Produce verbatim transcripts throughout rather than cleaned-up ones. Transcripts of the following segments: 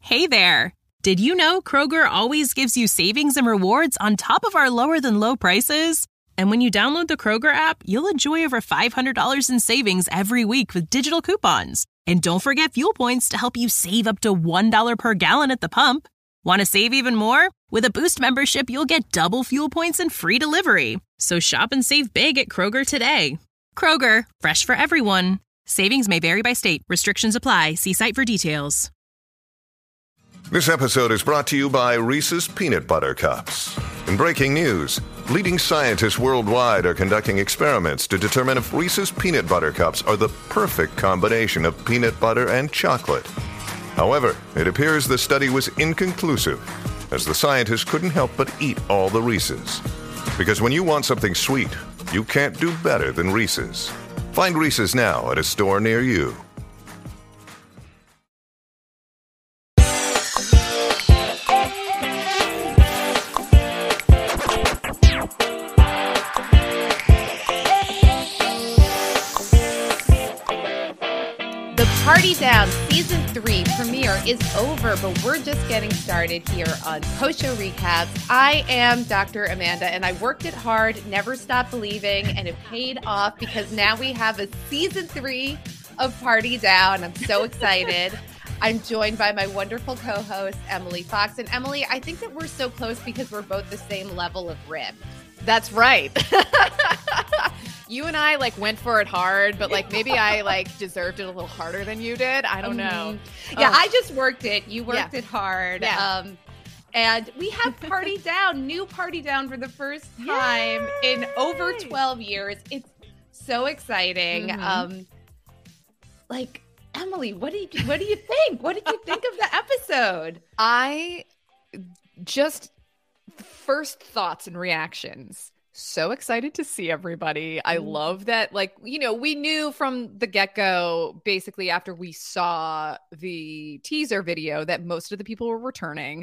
Hey there! Did you know Kroger always gives you savings and rewards on top of our lower-than-low prices? And when you download the Kroger app, you'll enjoy over five hundred dollars in savings every week with digital coupons. And don't forget fuel points to help you save up to one dollar per gallon at the pump. Want to save even more? With a Boost membership, you'll get double fuel points and free delivery. So shop and save big at Kroger today. Kroger, fresh for everyone. Savings may vary by state. Restrictions apply. See site for details. This episode is brought to you by Reese's Peanut Butter Cups. In breaking news, leading scientists worldwide are conducting experiments to determine if Reese's Peanut Butter Cups are the perfect combination of peanut butter and chocolate. However, it appears the study was inconclusive, as the scientists couldn't help but eat all the Reese's. Because when you want something sweet, you can't do better than Reese's. Find Reese's now at a store near you. Party Down Season three premiere is over, but we're just getting started here on Post Show Recaps. I am Doctor Amanda, and I worked it hard, never stopped believing, and it paid off because now we have a Season three of Party Down. I'm so excited. I'm joined by my wonderful co-host, Emily Fox. And Emily, I think that we're so close because we're both the same level of rib. That's right. You and I like went for it hard, but like maybe I like deserved it a little harder than you did. I don't know. Mm-hmm. Yeah, oh. I just worked it. You worked yeah. it hard. Yeah. Um, and we have Party Down, new Party Down for the first time Yay! in over twelve years. It's so exciting. Mm-hmm. Um, like, Emily, what do you what do you think? What did you think of the episode? I just first thoughts and reactions. So excited to see everybody. I love that, like, you know, we knew from the get-go, basically after we saw the teaser video, that most of the people were returning.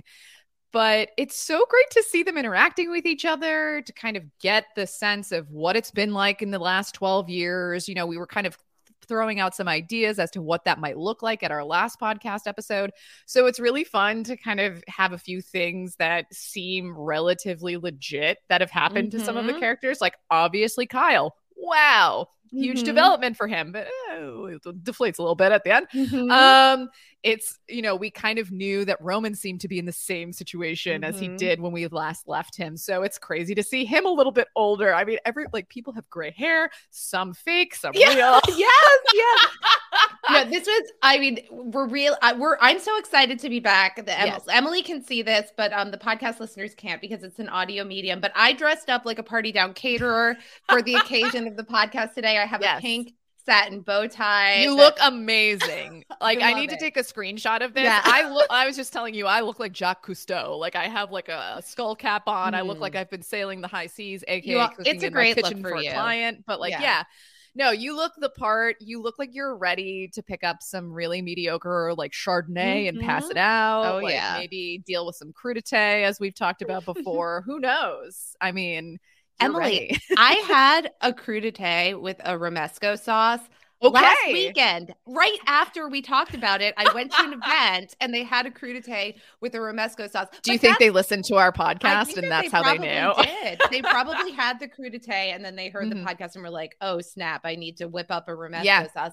But it's so great to see them interacting with each other, to kind of get the sense of what it's been like in the last twelve years. You know, we were kind of throwing out some ideas as to what that might look like at our last podcast episode. So it's really fun to kind of have a few things that seem relatively legit that have happened mm-hmm. to some of the characters. Like, obviously, Kyle. Wow. Huge mm-hmm. development for him, but oh, it deflates a little bit at the end. Mm-hmm. Um, it's, you know, we kind of knew that Roman seemed to be in the same situation mm-hmm. as he did when we last left him. So it's crazy to see him a little bit older. I mean, every like people have gray hair, some fake, some yeah. real. yes, yes. No, this was, I mean, we're real. I, we're, I'm so excited to be back. The em- yes. Emily can see this, but um, the podcast listeners can't because it's an audio medium. But I dressed up like a Party Down caterer for the occasion of the podcast today. I have yes. a pink satin bow tie. You that- look amazing. Like, I, I need it. to take a screenshot of this. Yeah. I look. I was just telling you, I look like Jacques Cousteau. Like, I have like a skull cap on. Mm. I look like I've been sailing the high seas, aka are, cooking it's a in great my kitchen look for, for a you. client. But like, yeah. yeah. No, you look the part. You look like you're ready to pick up some really mediocre like Chardonnay mm-hmm. and pass it out. Oh, like, yeah. Maybe deal with some crudité, as we've talked about before. Who knows? I mean, Emily, I had a crudité with a romesco sauce. Okay. Last weekend, right after we talked about it, I went to an event and they had a crudité with a romesco sauce. Do you think they listened to our podcast and that that's they how they knew? Did. They probably had the crudité and then they heard mm-hmm. the podcast and were like, "Oh snap! I need to whip up a romesco yeah. sauce."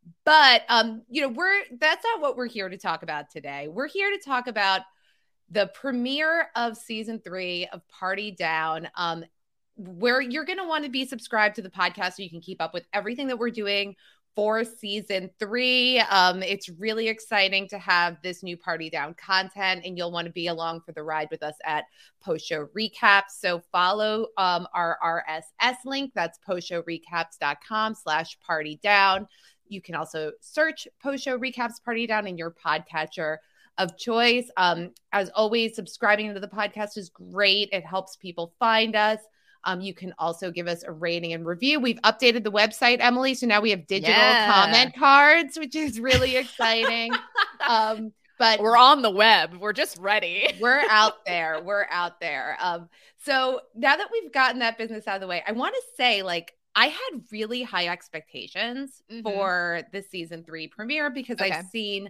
But um, you know, we're that's not what we're here to talk about today. We're here to talk about the premiere of season three of Party Down. Um, where you're going to want to be subscribed to the podcast so you can keep up with everything that we're doing for season three. Um, it's really exciting to have this new Party Down content, and you'll want to be along for the ride with us at Post Show Recaps. So follow um, our R S S link. That's postshowrecaps.com slash party down. You can also search Post Show Recaps Party Down in your podcatcher of choice. Um, as always, subscribing to the podcast is great. It helps people find us. Um, you can also give us a rating and review. We've updated the website, Emily, so now we have digital yeah. comment cards, which is really exciting. um, but we're on the web. We're just ready. We're out there. We're out there. Um, so now that we've gotten that business out of the way, I want to say, like, I had really high expectations mm-hmm. for the season three premiere because okay. I've seen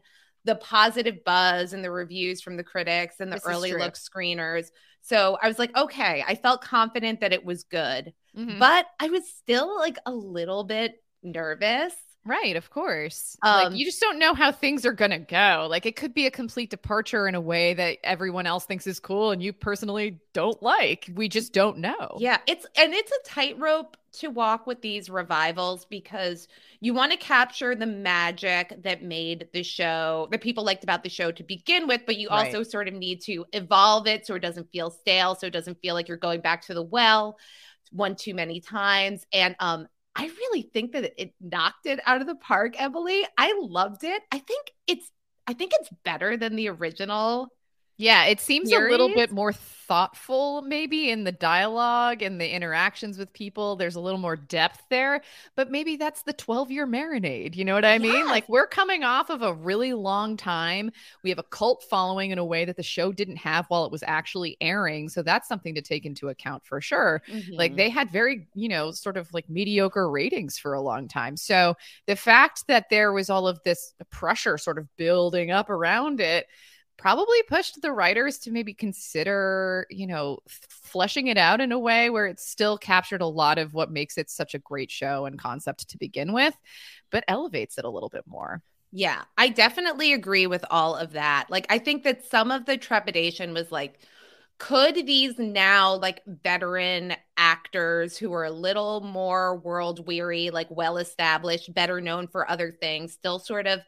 the positive buzz and the reviews from the critics and the This is early true. look screeners. So I was like, okay, I felt confident that it was good, Mhm. but I was still like a little bit nervous. Right, of course. Um, like you just don't know how things are going to go. Like it could be a complete departure in a way that everyone else thinks is cool and you personally don't like. We just don't know. Yeah, it's and it's a tightrope to walk with these revivals because you want to capture the magic that made the show, that people liked about the show to begin with, but you Right. also sort of need to evolve it so it doesn't feel stale, so it doesn't feel like you're going back to the well one too many times. And um I really think that it knocked it out of the park, Emily. I loved it. I think it's I think it's better than the original. Yeah, it seems a little Series? bit more thoughtful, maybe in the dialogue and the interactions with people. There's a little more depth there, but maybe that's the twelve year marinade. You know what I mean? Yes. Like we're coming off of a really long time. We have a cult following in a way that the show didn't have while it was actually airing. So that's something to take into account for sure. Like Mhm. they had very, you know, sort of like mediocre ratings for a long time. So the fact that there was all of this pressure sort of building up around it probably pushed the writers to maybe consider, you know, fleshing it out in a way where it still captured a lot of what makes it such a great show and concept to begin with, but elevates it a little bit more. Yeah, I definitely agree with all of that. Like, I think that some of the trepidation was like, could these now like veteran actors who are a little more world weary, like well established, better known for other things, still sort of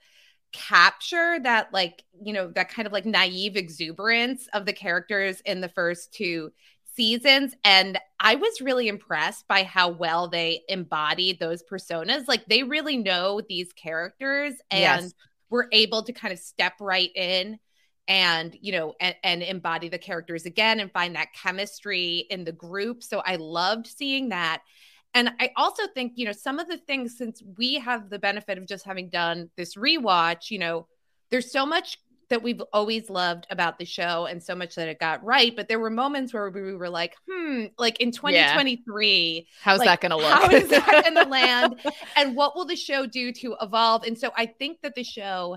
capture that, like, you know, that kind of like naive exuberance of the characters in the first two seasons? And I was really impressed by how well they embodied those personas. Like they really know these characters and Yes. were able to kind of step right in and, you know, and, and embody the characters again and find that chemistry in the group. So I loved seeing that. And I also think, you know, some of the things, since we have the benefit of just having done this rewatch, you know, there's so much that we've always loved about the show and so much that it got right. But there were moments where we were like, hmm, like in twenty twenty-three, How's like, that going to look? How is that going to land? And what will the show do to evolve? And so I think that the show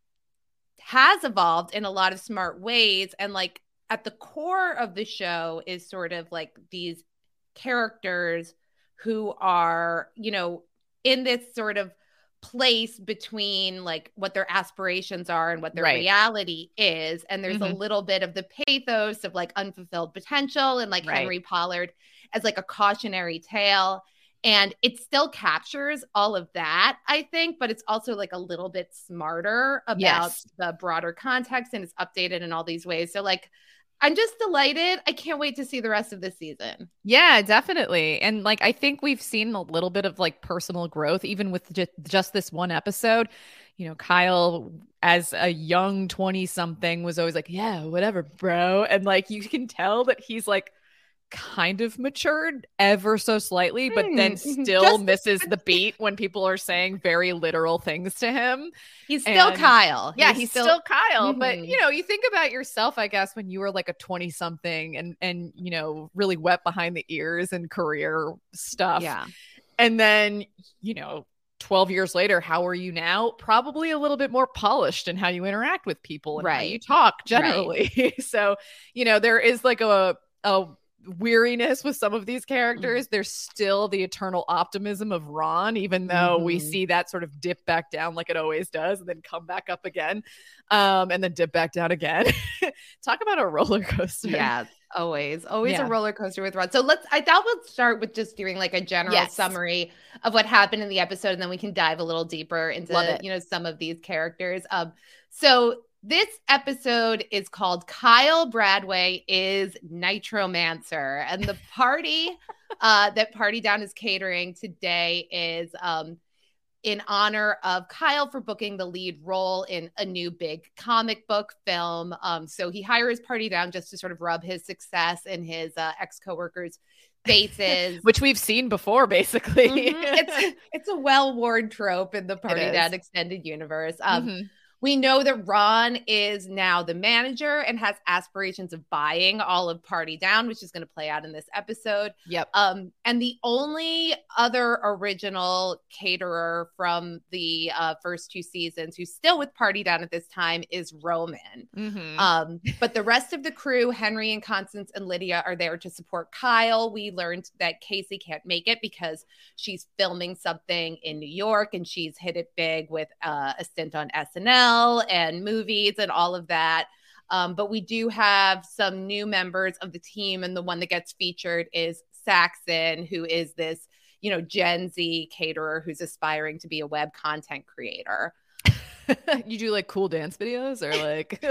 has evolved in a lot of smart ways. And like at the core of the show is sort of like these characters who are, you know, in this sort of place between like what their aspirations are and what their Right. reality is. And there's Mhm. a little bit of the pathos of like unfulfilled potential and like Right. Henry Pollard as like a cautionary tale. And it still captures all of that, I think, but it's also like a little bit smarter about Yes. the broader context and it's updated in all these ways. So like, I'm just delighted. I can't wait to see the rest of this season. Yeah, definitely. And like, I think we've seen a little bit of like personal growth, even with just, just this one episode. You know, Kyle, as a young twenty something, was always like, yeah, whatever, bro. And like, you can tell that he's like kind of matured ever so slightly, but then Hmm. still Just- misses the beat when people are saying very literal things to him. He's still And- Kyle. Yeah, he's, still, Kyle. But Mhm. you know, you think about yourself, I guess, when you were like a twenty something and and you know, really wet behind the ears and career stuff. Yeah. And then, you know, twelve years later, how are you now? Probably a little bit more polished in how you interact with people and how Right. you talk generally. So, you know, there is like a a weariness with some of these characters. There's still the eternal optimism of Ron, even though we Mhm. see that sort of dip back down like it always does and then come back up again, um, and then dip back down again. Talk about a roller coaster. Yeah, always, always Yeah. a roller coaster with Ron. So let's, I thought we'll start with just doing like a general Yes. summary of what happened in the episode, and then we can dive a little deeper into, Love it. you know, some of these characters. Um, so this episode is called Kyle Bradway is Nitromancer, and the party uh, that Party Down is catering today is um, in honor of Kyle for booking the lead role in a new big comic book film. Um, so he hires Party Down just to sort of rub his success in his uh, ex-coworkers' faces. Which we've seen before, basically. Mhm. It's it's a well-worn trope in the Party is. Down extended universe. Um, Mhm. We know that Ron is now the manager and has aspirations of buying all of Party Down, which is going to play out in this episode. Yep. Um, and the only other original caterer from the uh, first two seasons who's still with Party Down at this time is Roman. Mm-hmm. Um, but the rest of the crew, Henry and Constance and Lydia, are there to support Kyle. We learned that Casey can't make it because she's filming something in New York and she's hit it big with uh, a stint on S N L and movies and all of that. Um, but we do have some new members of the team, and the one that gets featured is Saxon, who is this, you know, Gen Z caterer who's aspiring to be a web content creator. You do like cool dance videos or like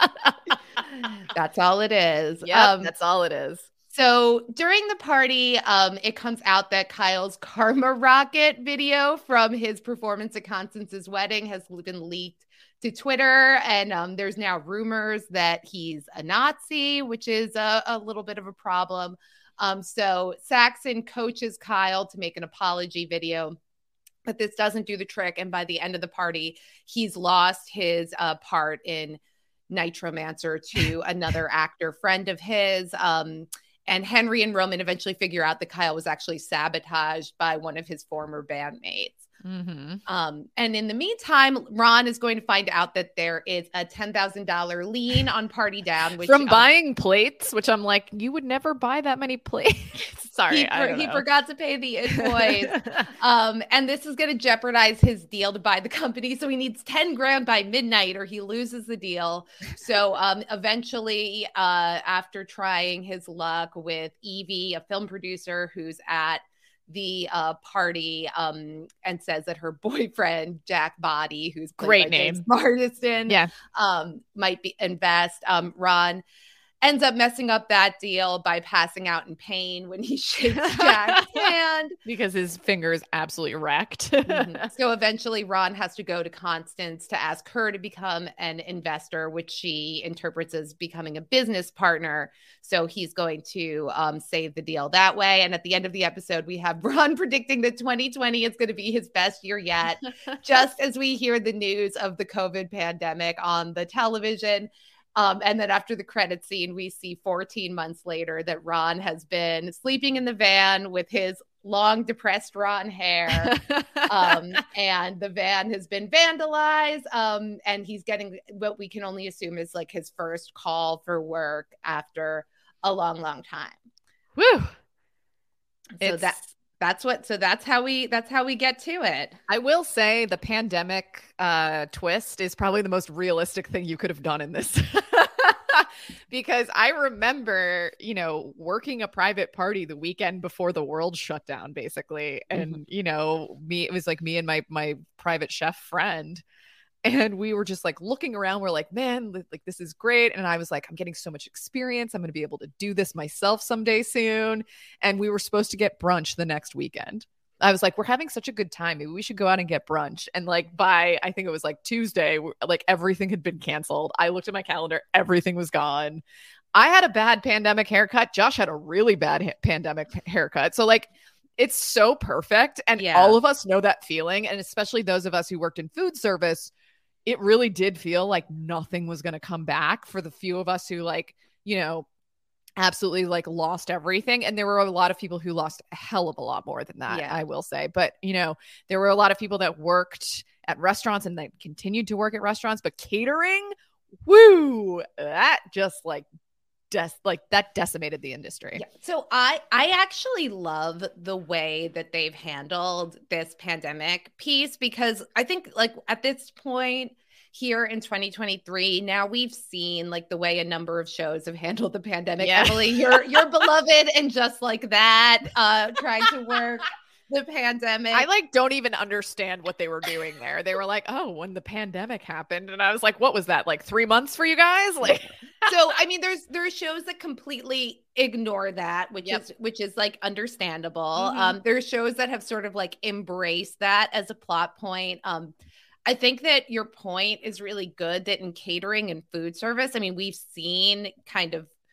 That's all it is. Yeah, um, that's all it is. So during the party, um, it comes out that Kyle's Karma Rocket video from his performance at Constance's wedding has been leaked to Twitter. And um, there's now rumors that he's a Nazi, which is a, a little bit of a problem. Um, so Saxon coaches Kyle to make an apology video, but this doesn't do the trick. And by the end of the party, he's lost his uh, part in Nitromancer to another actor friend of his. Um, And Henry and Roman eventually figure out that Kyle was actually sabotaged by one of his former bandmates. Mm-hmm. Um, and in the meantime, Ron is going to find out that there is a ten thousand dollars lien on Party Down. Which, From um, buying plates, which I'm like, you would never buy that many plates. Sorry, he, I for, don't he know. forgot to pay the invoice. um, and this is going to jeopardize his deal to buy the company. So he needs ten grand by midnight or he loses the deal. So um, eventually, uh, after trying his luck with Evie, a film producer who's at the uh, party um, and says that her boyfriend, Jack Body, who's played Great by name. James Marsden, Yeah. um, might be invest. Um, Ron ends up messing up that deal by passing out in pain when he shakes Jack's hand. Because his finger is absolutely wrecked. Mhm. So eventually Ron has to go to Constance to ask her to become an investor, which she interprets as becoming a business partner. So he's going to um, save the deal that way. And at the end of the episode, we have Ron predicting that twenty twenty is going to be his best year yet, just as we hear the news of the COVID pandemic on the television. Um, and then after the credit scene, we see fourteen months later that Ron has been sleeping in the van with his long, depressed Ron hair. um, and the van has been vandalized. Um, and he's getting what we can only assume is like his first call for work after a long, long time. Woo. So It's- that that's what so that's how we that's how we get to it. I will say the pandemic uh, twist is probably the most realistic thing you could have done in this. Because I remember, you know, working a private party the weekend before the world shut down, basically. And, mm-hmm. you know, me, it was like me and my my private chef friend. And we were just like looking around. We're like, man, like this is great. And I was like, I'm getting so much experience. I'm going to be able to do this myself someday soon. And we were supposed to get brunch the next weekend. I was like, we're having such a good time. Maybe we should go out and get brunch. And like by, I think it was like Tuesday, like everything had been canceled. I looked at my calendar. Everything was gone. I had a bad pandemic haircut. Josh had a really bad ha- pandemic haircut. So like, it's so perfect. And yeah. all of us know that feeling. And especially those of us who worked in food service, it really did feel like nothing was going to come back for the few of us who like, you know, absolutely like lost everything. And there were a lot of people who lost a hell of a lot more than that, yeah. I will say. But, you know, there were a lot of people that worked at restaurants and they continued to work at restaurants, but catering, woo, that just like, des- like that decimated the industry. Yeah. So I, I actually love the way that they've handled this pandemic piece, because I think like at this point, here in twenty twenty-three, now we've seen like the way a number of shows have handled the pandemic. Yeah. Emily, you're you're beloved and just like that, uh, trying to work the pandemic. I like don't even understand what they were doing there. They were like, oh, when the pandemic happened. And I was like, what was that? Like three months for you guys? Like, so I mean, there's there's shows that completely ignore that, which Yep. is which is like understandable. Mm-hmm. Um, there's shows that have sort of like embraced that as a plot point. Um, I think that your point is really good that in catering and food service, I mean, we've seen kind of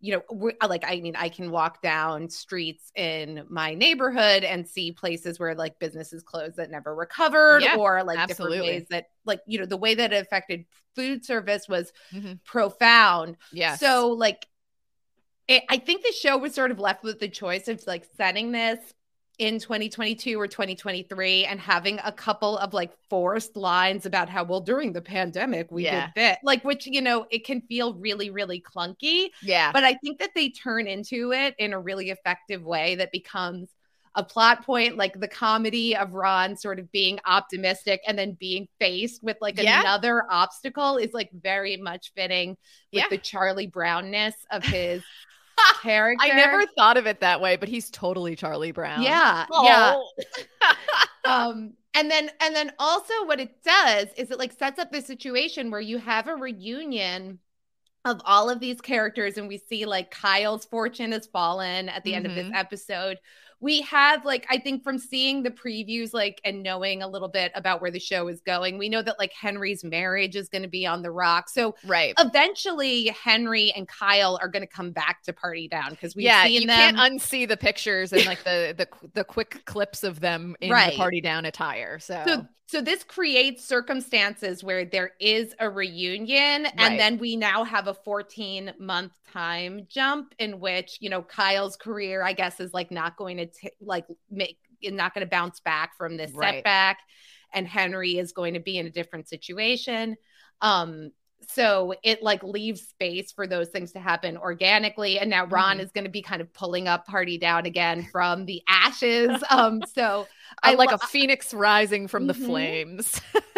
you know, we're, like, I mean, I can walk down streets in my neighborhood and see places where like businesses closed that never recovered, Yeah, or like absolutely. different ways that like, you know, the way that it affected food service was Mm-hmm. profound. Yes. So like, it, I think the show was sort of left with the choice of like setting this in twenty twenty-two or twenty twenty-three and having a couple of like forced lines about how, well, during the pandemic, we Yeah. did that, like, which, you know, it can feel really, really clunky. Yeah. But I think that they turn into it in a really effective way that becomes a plot point, like the comedy of Ron sort of being optimistic and then being faced with like Yeah. another obstacle is like very much fitting with Yeah. the Charlie Brownness of his character. I never thought of it that way, but he's totally Charlie Brown. Yeah. Oh. Yeah. um, and then and then also what it does is it like sets up this situation where you have a reunion of all of these characters, and we see like Kyle's fortune has fallen at the mm-hmm. end of this episode. We have like, I think from seeing the previews, like, and knowing a little bit about where the show is going, we know that like Henry's marriage is going to be on the rock. So right. eventually Henry and Kyle are going to come back to Party Down because we've yeah, seen you them. can't unsee the pictures and like the, the, the quick clips of them in right. the Party Down attire. So. so So this creates circumstances where there is a reunion, right. and then we now have a fourteen month time jump in which, you know, Kyle's career, I guess, is like not going to t- like make not going to bounce back from this right. setback, and Henry is going to be in a different situation. Um, so it like leaves space for those things to happen organically. And now Ron mm-hmm. is going to be kind of pulling up Party Down again from the ashes. Um, so I like lo- a phoenix rising from mm-hmm. the flames.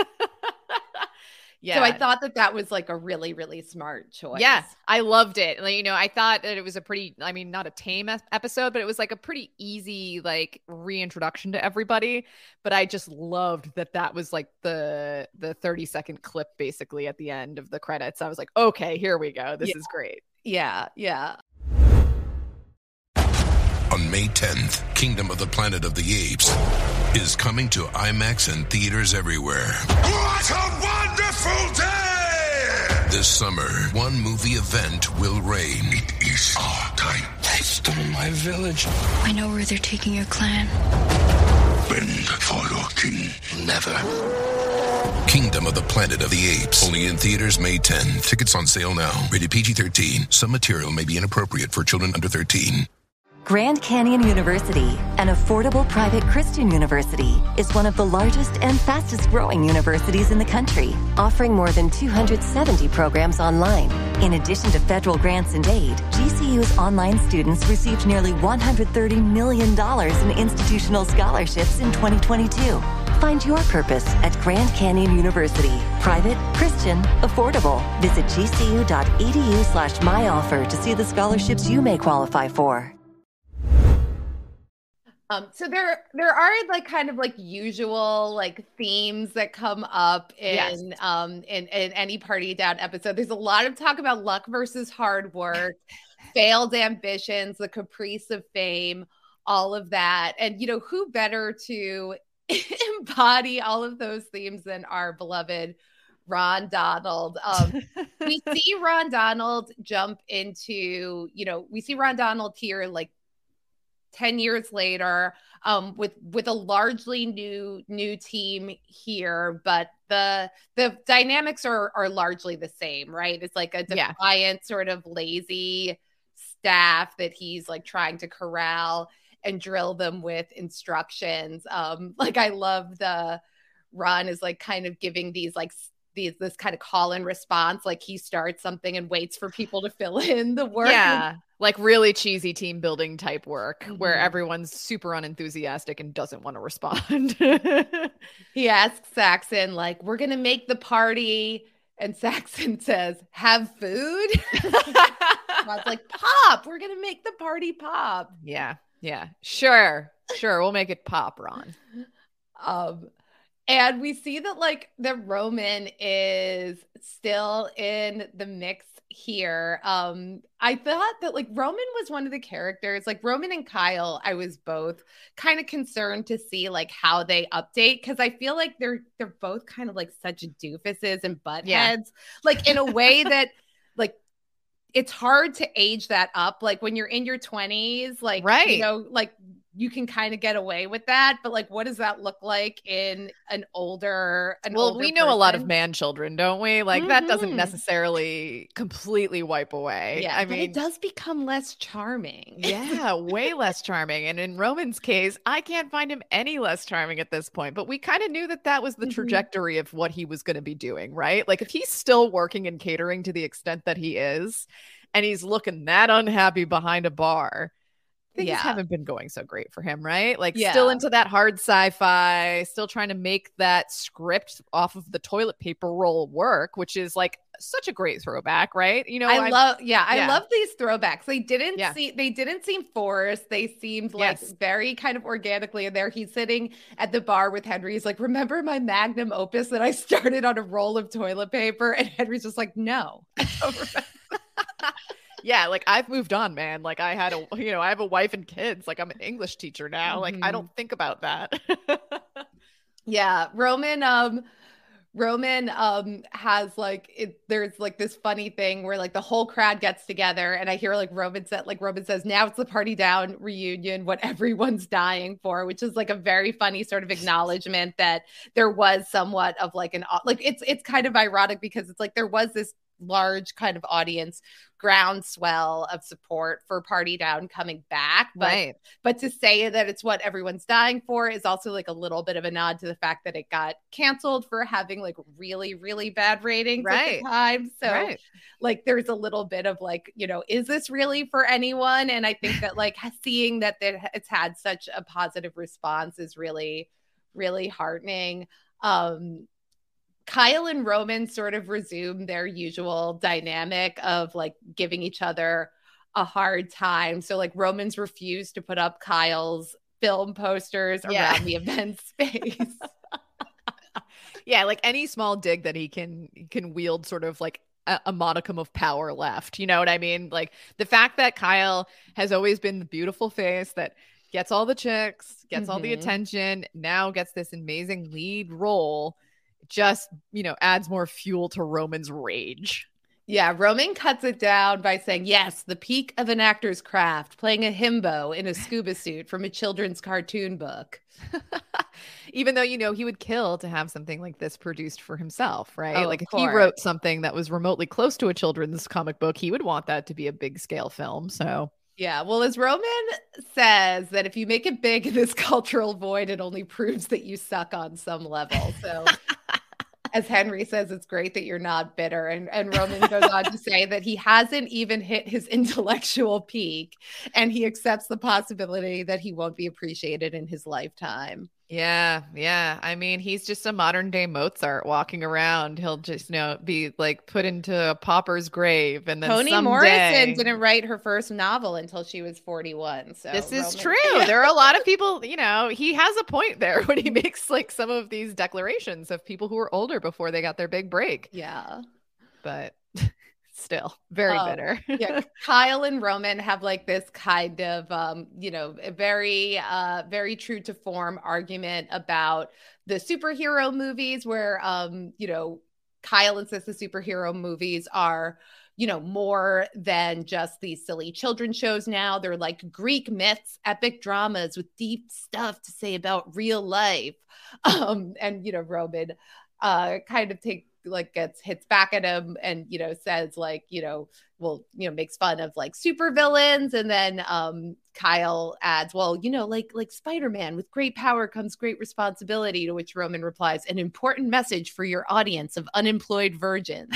Yeah. So I thought that that was like a really, really smart choice. Yeah, I loved it. Like, you know, I thought that it was a pretty, I mean, not a tame episode, but it was like a pretty easy, like reintroduction to everybody. But I just loved that that was like the, the thirty second clip basically at the end of the credits. I was like, okay, here we go. This yeah. is great. Yeah. Yeah. On May tenth, Kingdom of the Planet of the Apes is coming to IMAX and theaters everywhere. What a wonderful day! This summer, one movie event will reign. It is our time. They stole my village. I know where they're taking your clan. Bend for your king. Never. Kingdom of the Planet of the Apes. Only in theaters May tenth. Tickets on sale now. Rated P G thirteen. Some material may be inappropriate for children under thirteen. Grand Canyon University, an affordable private Christian university, is one of the largest and fastest growing universities in the country, offering more than two hundred seventy programs online. In addition to federal grants and aid, G C U's online students received nearly one hundred thirty million dollars in institutional scholarships in twenty twenty-two. Find your purpose at Grand Canyon University. Private, Christian, affordable. Visit gcu.edu slash myoffer to see the scholarships you may qualify for. Um, so there, there are like kind of like usual like themes that come up in yes. um in, in any Party Down episode. There's a lot of talk about luck versus hard work, failed ambitions, the caprice of fame, all of that. And you know, who better to embody all of those themes than our beloved Ron Donald. Um, we see Ron Donald jump into, you know, we see Ron Donald here like ten years later, um, with with a largely new new team here, but the the dynamics are are largely the same, right? It's like a defiant, yeah. sort of lazy staff that he's like trying to corral and drill them with instructions. Um, like I love the Ron is like kind of giving these like these this kind of call and response, like he starts something and waits for people to fill in the work. Yeah. Like really cheesy team building type work mm-hmm. where everyone's super unenthusiastic and doesn't want to respond. He asks Saxon, like, we're going to make the party. And Saxon says, have food? Rod's like, pop, we're going to make the party pop. Yeah. Yeah. Sure. Sure. We'll make it pop, Ron. Um, and we see that like that Roman is still in the mix here. Um, I thought that like Roman was one of the characters, like Roman and Kyle, I was both kind of concerned to see like how they update, because I feel like they're they're both kind of like such doofuses and butt yeah. heads, like in a way that like it's hard to age that up. Like when you're in your twenties, like, right. you know, like you can kind of get away with that. But like, what does that look like in an older, an well, older we know person? a lot of man children, don't we? Like mm-hmm. that doesn't necessarily completely wipe away. Yeah, I but mean, it does become less charming. Yeah, way less charming. And in Roman's case, I can't find him any less charming at this point. But we kind of knew that that was the mm-hmm. trajectory of what he was going to be doing, right? Like if he's still working and catering to the extent that he is, and he's looking that unhappy behind a bar, things yeah. haven't been going so great for him, right? Like yeah. still into that hard sci-fi, still trying to make that script off of the toilet paper roll work, which is like such a great throwback, right? You know, I I've, love, yeah, I yeah. love these throwbacks. They didn't yeah. see, they didn't seem forced. They seemed like yes. very kind of organically in there. He's sitting at the bar with Henry. He's like, remember my magnum opus that I started on a roll of toilet paper? And Henry's just like, no, I don't remember. Yeah, like I've moved on, man. Like I had a, you know, I have a wife and kids. Like I'm an English teacher now. Like mm-hmm. I don't think about that. yeah, Roman, um, Roman, um, has like it. There's like this funny thing where like the whole crowd gets together, and I hear like Roman said, like Roman says, "Now it's the party down reunion, what everyone's dying for," which is like a very funny sort of acknowledgement that there was somewhat of like an like it's it's kind of ironic because it's like there was this large kind of audience groundswell of support for Party Down coming back, but right. but to say that it's what everyone's dying for is also like a little bit of a nod to the fact that it got canceled for having like really really bad ratings right. at the time. So right. like there's a little bit of like, you know, is this really for anyone? And I think that like seeing that it's had such a positive response is really really heartening. Um Kyle and Roman sort of resume their usual dynamic of like giving each other a hard time. So like Roman's refused to put up Kyle's film posters yeah. around the event space. yeah, like any small dig that he can can wield sort of like a, a modicum of power left. You know what I mean? Like the fact that Kyle has always been the beautiful face that gets all the chicks, gets mm-hmm. all the attention, now gets this amazing lead role, just, you know, adds more fuel to Roman's rage. Yeah, Roman cuts it down by saying, yes, the peak of an actor's craft, playing a himbo in a scuba suit from a children's cartoon book. Even though, you know, he would kill to have something like this produced for himself, right? Oh, like if course. he wrote something that was remotely close to a children's comic book, he would want that to be a big scale film. So yeah, well, as Roman says, that if you make it big in this cultural void, it only proves that you suck on some level. So as Henry says, it's great that you're not bitter. And, and Roman goes on to say that he hasn't even hit his intellectual peak, and he accepts the possibility that he won't be appreciated in his lifetime. Yeah, yeah. I mean, he's just a modern day Mozart walking around. He'll just, you know, be like put into a pauper's grave, and then Toni someday... Morrison didn't write her first novel until she was forty-one. So this is Roman... true. There are a lot of people, you know, he has a point there when he makes like some of these declarations of people who were older before they got their big break. Yeah, but still very um, bitter. Yeah, Kyle and Roman have like this kind of um you know a very uh very true to form argument about the superhero movies, where um you know Kyle insists the superhero movies are, you know, more than just these silly children's shows now. They're like Greek myths, epic dramas with deep stuff to say about real life. Um and you know Roman uh kind of take like gets hits back at him and, you know, says like, you know, well, you know, makes fun of like super villains. And then um, Kyle adds, well, you know, like, like Spider-Man, with great power comes great responsibility, to which Roman replies, an important message for your audience of unemployed virgins.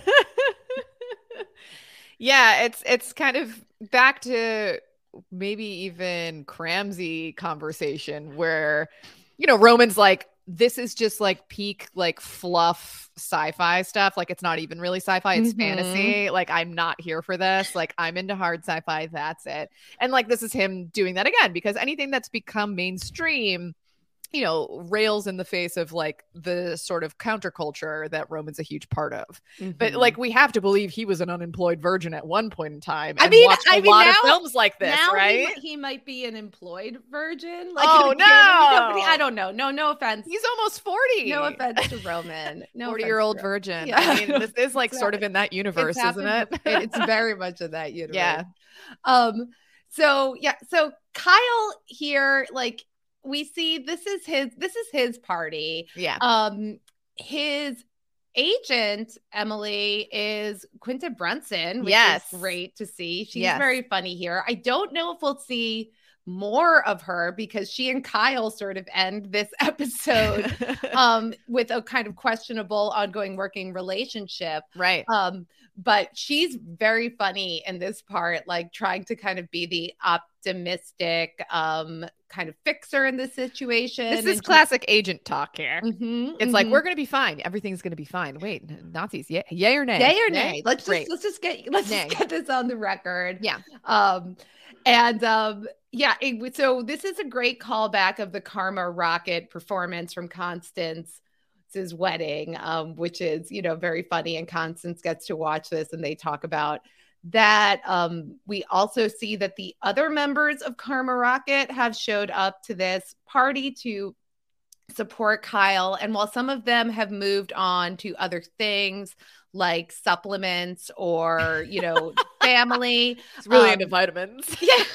Yeah, it's, it's kind of back to maybe even Cramsey conversation where, you know, Roman's like, this is just like peak like fluff sci-fi stuff. Like it's not even really sci-fi, it's mm-hmm. fantasy. Like I'm not here for this. Like I'm into hard sci-fi, that's it. And like this is him doing that again, because anything that's become mainstream, you know, rails in the face of like the sort of counterculture that Roman's a huge part of. Mm-hmm. But like, we have to believe he was an unemployed virgin at one point in time. I mean, watched a I mean, lot now, of films like this, now right? He, he might be an employed virgin. Like, oh no, I don't know. No, no offense. He's almost forty. No offense to Roman. No forty-year-old virgin. Yeah. I mean, this is like sort of in that universe, isn't it? It's very much in that universe. Yeah. Um. So yeah. So Kyle here, like. We see this is his this is his party. Yeah. Um his agent, Emily, is Quinta Brunson, which yes. is great to see. She's yes. very funny here. I don't know if we'll see more of her because she and Kyle sort of end this episode um with a kind of questionable ongoing working relationship. Right. Um but she's very funny in this part, like trying to kind of be the optimistic um kind of fixer in this situation. This is classic agent talk here. Mm-hmm, it's mm-hmm. like, we're going to be fine. Everything's going to be fine. Wait, Nazis, yay, yay or nay? Yay or nay? nay? Let's Great. just let's just get let's nay. just get this on the record. Yeah. Um and um yeah, it, so this is a great callback of the Karma Rocket performance from Constance's wedding, um, which is, you know, very funny. And Constance gets to watch this and they talk about that. Um, we also see that the other members of Karma Rocket have showed up to this party to support Kyle. And while some of them have moved on to other things like supplements or, you know, family. It's really um, into vitamins. Yeah.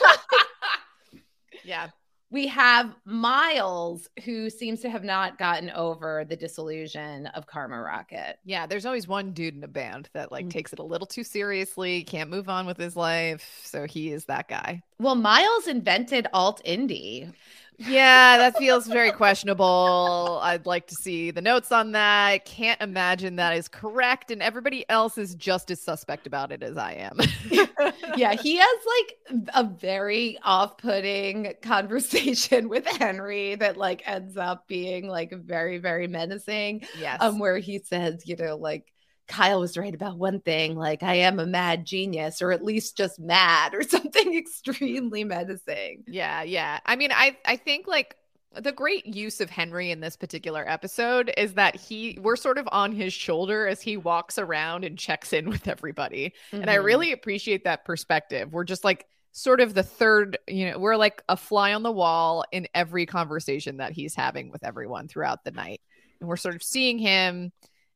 Yeah. We have Miles, who seems to have not gotten over the disillusion of Karma Rocket. Yeah, there's always one dude in a band that like mm. takes it a little too seriously, can't move on with his life. So he is that guy. Well, Miles invented alt indie. Yeah, that feels very questionable. I'd like to see the notes on that. Can't imagine that is correct. And everybody else is just as suspect about it as I am. Yeah, he has like a very off-putting conversation with Henry that like ends up being like very, very menacing. Yes. Um, where he says, you know, like, Kyle was right about one thing, like I am a mad genius, or at least just mad, or something extremely menacing. Yeah, yeah. I mean, I I think like the great use of Henry in this particular episode is that he we're sort of on his shoulder as he walks around and checks in with everybody. Mm-hmm. And I really appreciate that perspective. We're just like sort of the third, you know, we're like a fly on the wall in every conversation that he's having with everyone throughout the night. And we're sort of seeing him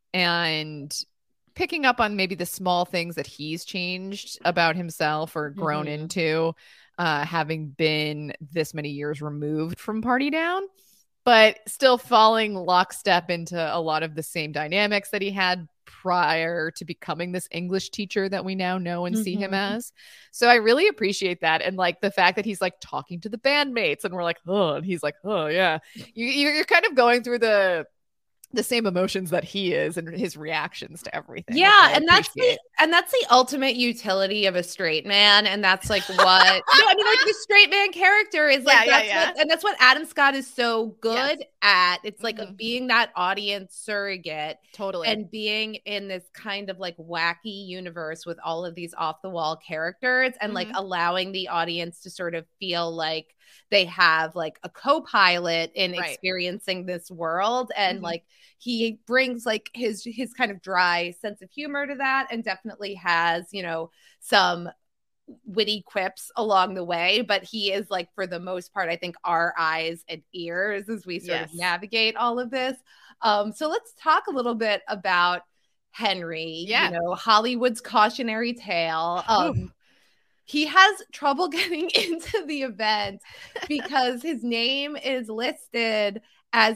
and picking up on maybe the small things that he's changed about himself or grown mm-hmm. into, uh, having been this many years removed from Party Down, but still falling lockstep into a lot of the same dynamics that he had prior to becoming this English teacher that we now know and mm-hmm. see him as. So I really appreciate that. And like the fact that he's like talking to the bandmates and we're like, oh, and he's like, oh yeah, you, you're kind of going through the the same emotions that he is and his reactions to everything. Yeah. And that's the, and that's the ultimate utility of a straight man. And that's like what, no, I mean, like the straight man character is like, yeah, that's yeah, yeah. What, and that's what Adam Scott is so good yes. at. It's like mm-hmm. being that audience surrogate. Totally. And being in this kind of like wacky universe with all of these off the wall characters and mm-hmm. like allowing the audience to sort of feel like they have like a co-pilot in right. experiencing this world. And mm-hmm. like, he brings like his his kind of dry sense of humor to that, and definitely has, you know, some witty quips along the way. But he is like, for the most part, I think our eyes and ears as we sort yes. of navigate all of this. Um, so let's talk a little bit about Henry. Yeah. You know, Hollywood's cautionary tale. Um, he has trouble getting into the event because his name is listed as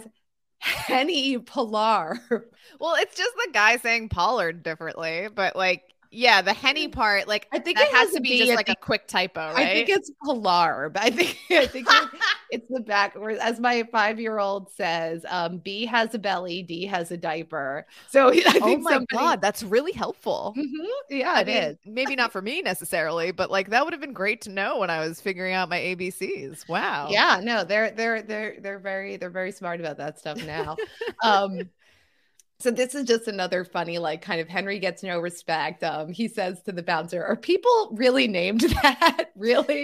Henny Pollard. Well, it's just the guy saying Pollard differently, but like, yeah, the Henny part, like, I think that it has, has to be just like a quick typo, right? I think it's Pollard. I think I think it's the back. As my five-year-old says, um, B has a belly, D has a diaper. So I think oh my somebody... god, that's really helpful. Mm-hmm. Yeah, I it mean, is. Maybe not for me necessarily, but like that would have been great to know when I was figuring out my A B Cs. Wow. Yeah, no, they're they're they're they're very they're very smart about that stuff now. um, So this is just another funny, like, kind of Henry gets no respect. Um, he says to the bouncer, "Are people really named that? Really?"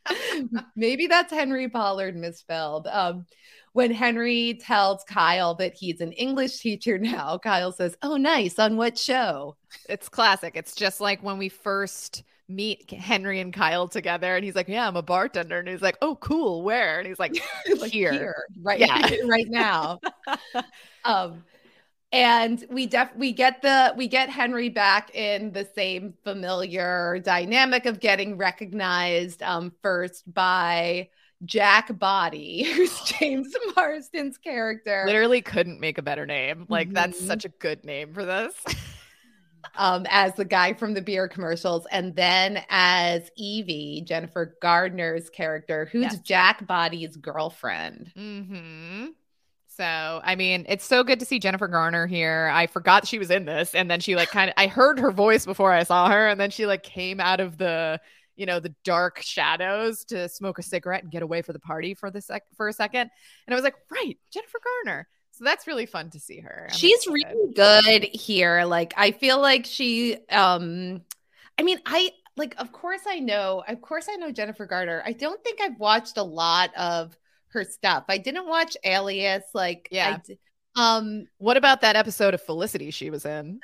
Maybe that's Henry Pollard misspelled. Um, when Henry tells Kyle that he's an English teacher now, Kyle says, "Oh, nice. On what show?" It's classic. It's just like when we first meet Henry and Kyle together, and he's like, "Yeah, I'm a bartender," and he's like, "Oh, cool. Where?" And he's like, like "Here, here right, yeah, right now." um, and we def we get the we get Henry back in the same familiar dynamic of getting recognized um, first by Jack Body, who's James Marsden's character. Literally couldn't make a better name. Like mm-hmm. that's such a good name for this. um, as the guy from the beer commercials, and then as Evie, Jennifer Gardner's character, who's yes. Jack Body's girlfriend. Mm-hmm. So, I mean, it's so good to see Jennifer Garner here. I forgot she was in this. And then she like kind of, I heard her voice before I saw her. And then she like came out of the, you know, the dark shadows to smoke a cigarette and get away for the party for the sec for a second. And I was like, right, Jennifer Garner. So that's really fun to see her. I'm She's excited. really good here. Like, I feel like she, um, I mean, I like, of course I know, of course I know Jennifer Garner. I don't think I've watched a lot of her stuff. I didn't watch Alias. Like, yeah. I, um, what about that episode of Felicity she was in?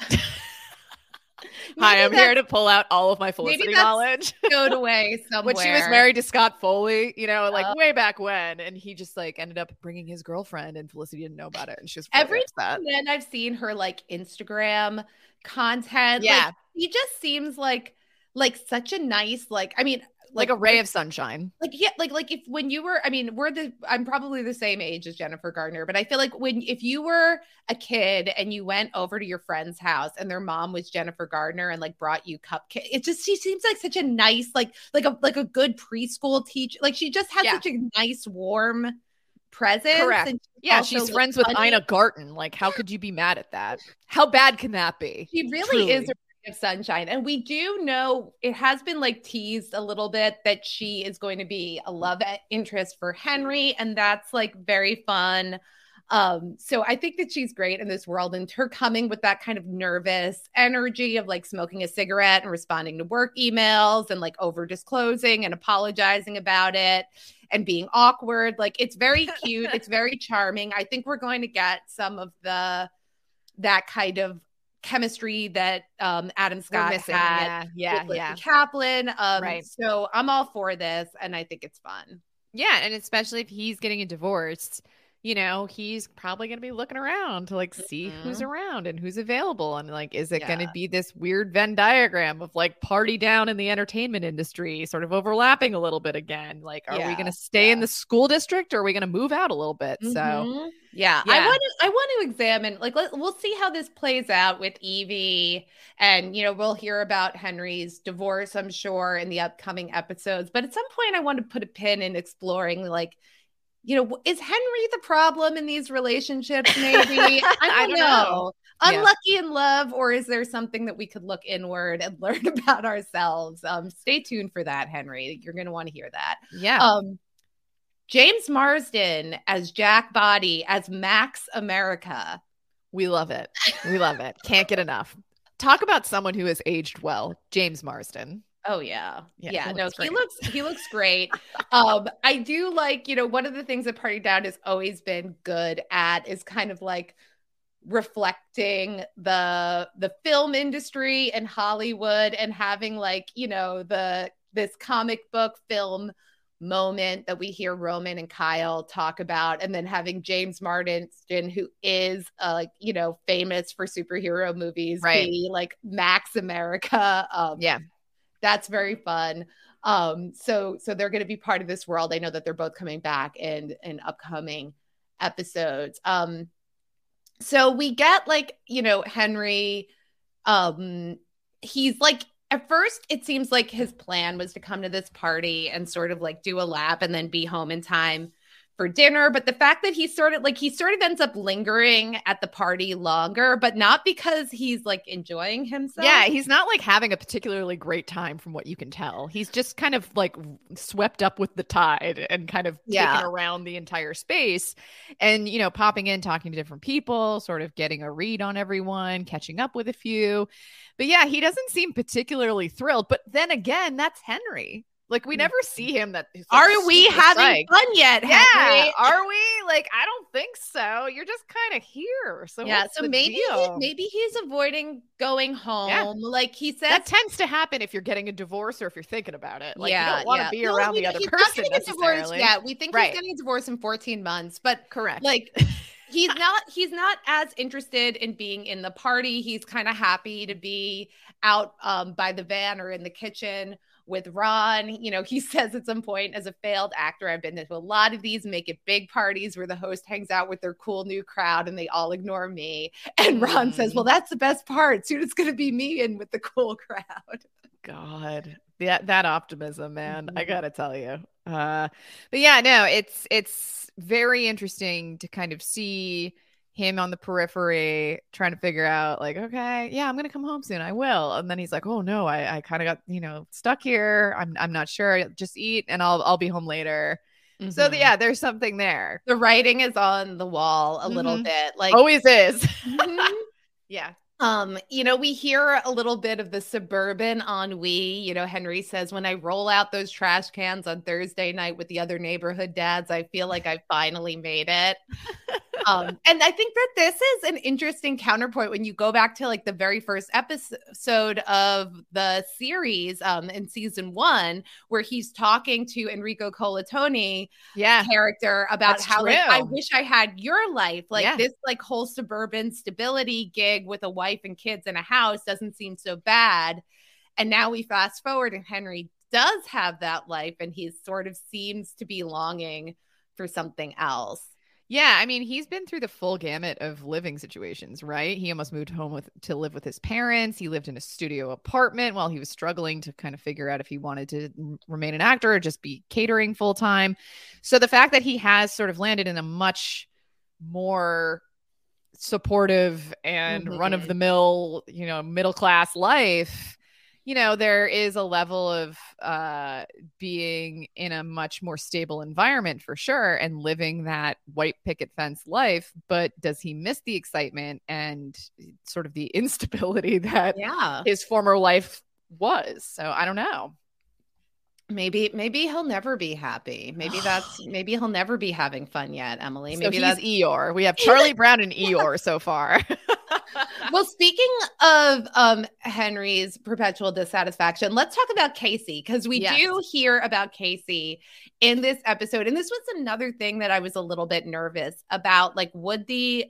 Hi, I'm here to pull out all of my Felicity knowledge. Stowed away somewhere. When she was married to Scott Foley, you know, like uh, way back when, and he just like ended up bringing his girlfriend, and Felicity didn't know about it, and she was really every upset. time then I've seen her like Instagram content. Yeah, like, he just seems like like such a nice like. I mean. Like, like a ray of sunshine. Like, yeah, like, like if when you were, I mean, we're the, I'm probably the same age as Jennifer Gardner, but I feel like when, if you were a kid and you went over to your friend's house and their mom was Jennifer Gardner and like brought you cupcakes, it just, she seems like such a nice, like, like a, like a good preschool teacher. Like she just has yeah. such a nice, warm presence. Correct. And she's yeah. She's like friends funny. with Ina Garten. Like, how could you be mad at that? How bad can that be? She really Truly. is a of sunshine. And we do know it has been like teased a little bit that she is going to be a love interest for Henry, and that's like very fun. Um so I think that she's great in this world, and her coming with that kind of nervous energy of like smoking a cigarette and responding to work emails and like over disclosing and apologizing about it and being awkward, like it's very cute. It's very charming. I think we're going to get some of the that kind of chemistry that um Adam Scott missing, had yeah yeah with yeah Kaplan, um right. So I'm all for this, and I think it's fun. Yeah, and especially if he's getting a divorce, you know, he's probably going to be looking around to like see mm-hmm. who's around and who's available, and like, is it yeah. going to be this weird Venn diagram of like party down in the entertainment industry sort of overlapping a little bit again? Like, are yeah. we going to stay yeah. in the school district, or are we going to move out a little bit? Mm-hmm. So yeah, yeah, I want to I want to examine, like, let, we'll see how this plays out with Evie, and you know, we'll hear about Henry's divorce, I'm sure, in the upcoming episodes. But at some point, I want to put a pin in exploring, like, you know, is Henry the problem in these relationships? Maybe I don't, I don't know. know. Unlucky yeah. in love, or is there something that we could look inward and learn about ourselves? Um, stay tuned for that, Henry. You're going to want to hear that. Yeah. Um, James Marsden as Jack Body as Max America. We love it. We love it. Can't get enough. Talk about someone who has aged well, James Marsden. Oh yeah. Yeah. yeah. He no, looks he looks, he looks great. um, I do like, you know, one of the things that Party Down has always been good at is kind of like reflecting the, the film industry and Hollywood, and having like, you know, the, this comic book film moment that we hear Roman and Kyle talk about, and then having James Marsden, who is uh, like, you know, famous for superhero movies, right, be like Max America. Um, yeah. That's very fun. Um, so so they're going to be part of this world. I know that they're both coming back in in upcoming episodes. Um, so we get like, you know, Henry. Um, he's like, at first it seems like his plan was to come to this party and sort of like do a lap and then be home in time for dinner. But the fact that he sort of like, he sort of ends up lingering at the party longer, but not because he's like enjoying himself. Yeah, he's not like having a particularly great time from what you can tell. He's just kind of like swept up with the tide and kind of yeah. taken around the entire space, and, you know, popping in, talking to different people, sort of getting a read on everyone, catching up with a few. But yeah, he doesn't seem particularly thrilled. But then again, that's Henry. Like we never see him that. Like, are we having psyched. fun yet? Yeah, Henry? are we? Like I don't think so. You're just kind of here. So yeah, what's so the maybe he, deal? maybe he's avoiding going home. Yeah. Like he says, That tends to happen if you're getting a divorce or if you're thinking about it. Like yeah, you don't want to yeah. be No, around we- the other he's person not getting a divorce necessarily. yet. We think Right. he's getting a divorce in fourteen months, but Correct. like he's not he's not as interested in being in the party. He's kind of happy to be out um, by the van or in the kitchen with Ron. You know, he says at some point, as a failed actor, I've been to a lot of these make it big parties where the host hangs out with their cool new crowd and they all ignore me. And Ron Mm. says, well, that's the best part. Soon it's going to be me in with the cool crowd. God, that that optimism, man. Mm-hmm. I gotta tell you. Uh, but yeah, no, it's it's very interesting to kind of see him on the periphery trying to figure out like, okay, yeah, I'm gonna come home soon. I will. And then he's like, oh no, I, I kind of got, you know, stuck here. I'm I'm not sure. Just eat and I'll I'll be home later. Mm-hmm. So the, yeah, there's something there. The writing is on the wall a mm-hmm. little bit. Like always is. mm-hmm. Yeah. Um, you know, we hear a little bit of the suburban ennui. You know, Henry says, when I roll out those trash cans on Thursday night with the other neighborhood dads, I feel like I finally made it. um, and I think that this is an interesting counterpoint when you go back to like the very first episode of the series um, in season one, where he's talking to Enrico Colatoni yeah. character about That's how like, true. I wish I had your life. Like yeah. this like whole suburban stability gig with a wife and kids in a house doesn't seem so bad. And now we fast forward and Henry does have that life and he sort of seems to be longing for something else. Yeah, I mean, he's been through the full gamut of living situations, right? He almost moved home with to live with his parents. He lived in a studio apartment while he was struggling to kind of figure out if he wanted to remain an actor or just be catering full time. So the fact that he has sort of landed in a much more supportive and mm-hmm. run-of-the-mill, you know, middle-class life, you know, there is a level of uh, being in a much more stable environment for sure and living that white picket fence life. But does he miss the excitement and sort of the instability that yeah. his former life was? So I don't know. Maybe, maybe he'll never be happy. Maybe that's, maybe he'll never be having fun yet, Emily. Maybe so that's he's Eeyore. We have Charlie Brown and Eeyore so far. Well, speaking of um, Henry's perpetual dissatisfaction, let's talk about Casey, because we yes. do hear about Casey in this episode. And this was another thing that I was a little bit nervous about. Like, would the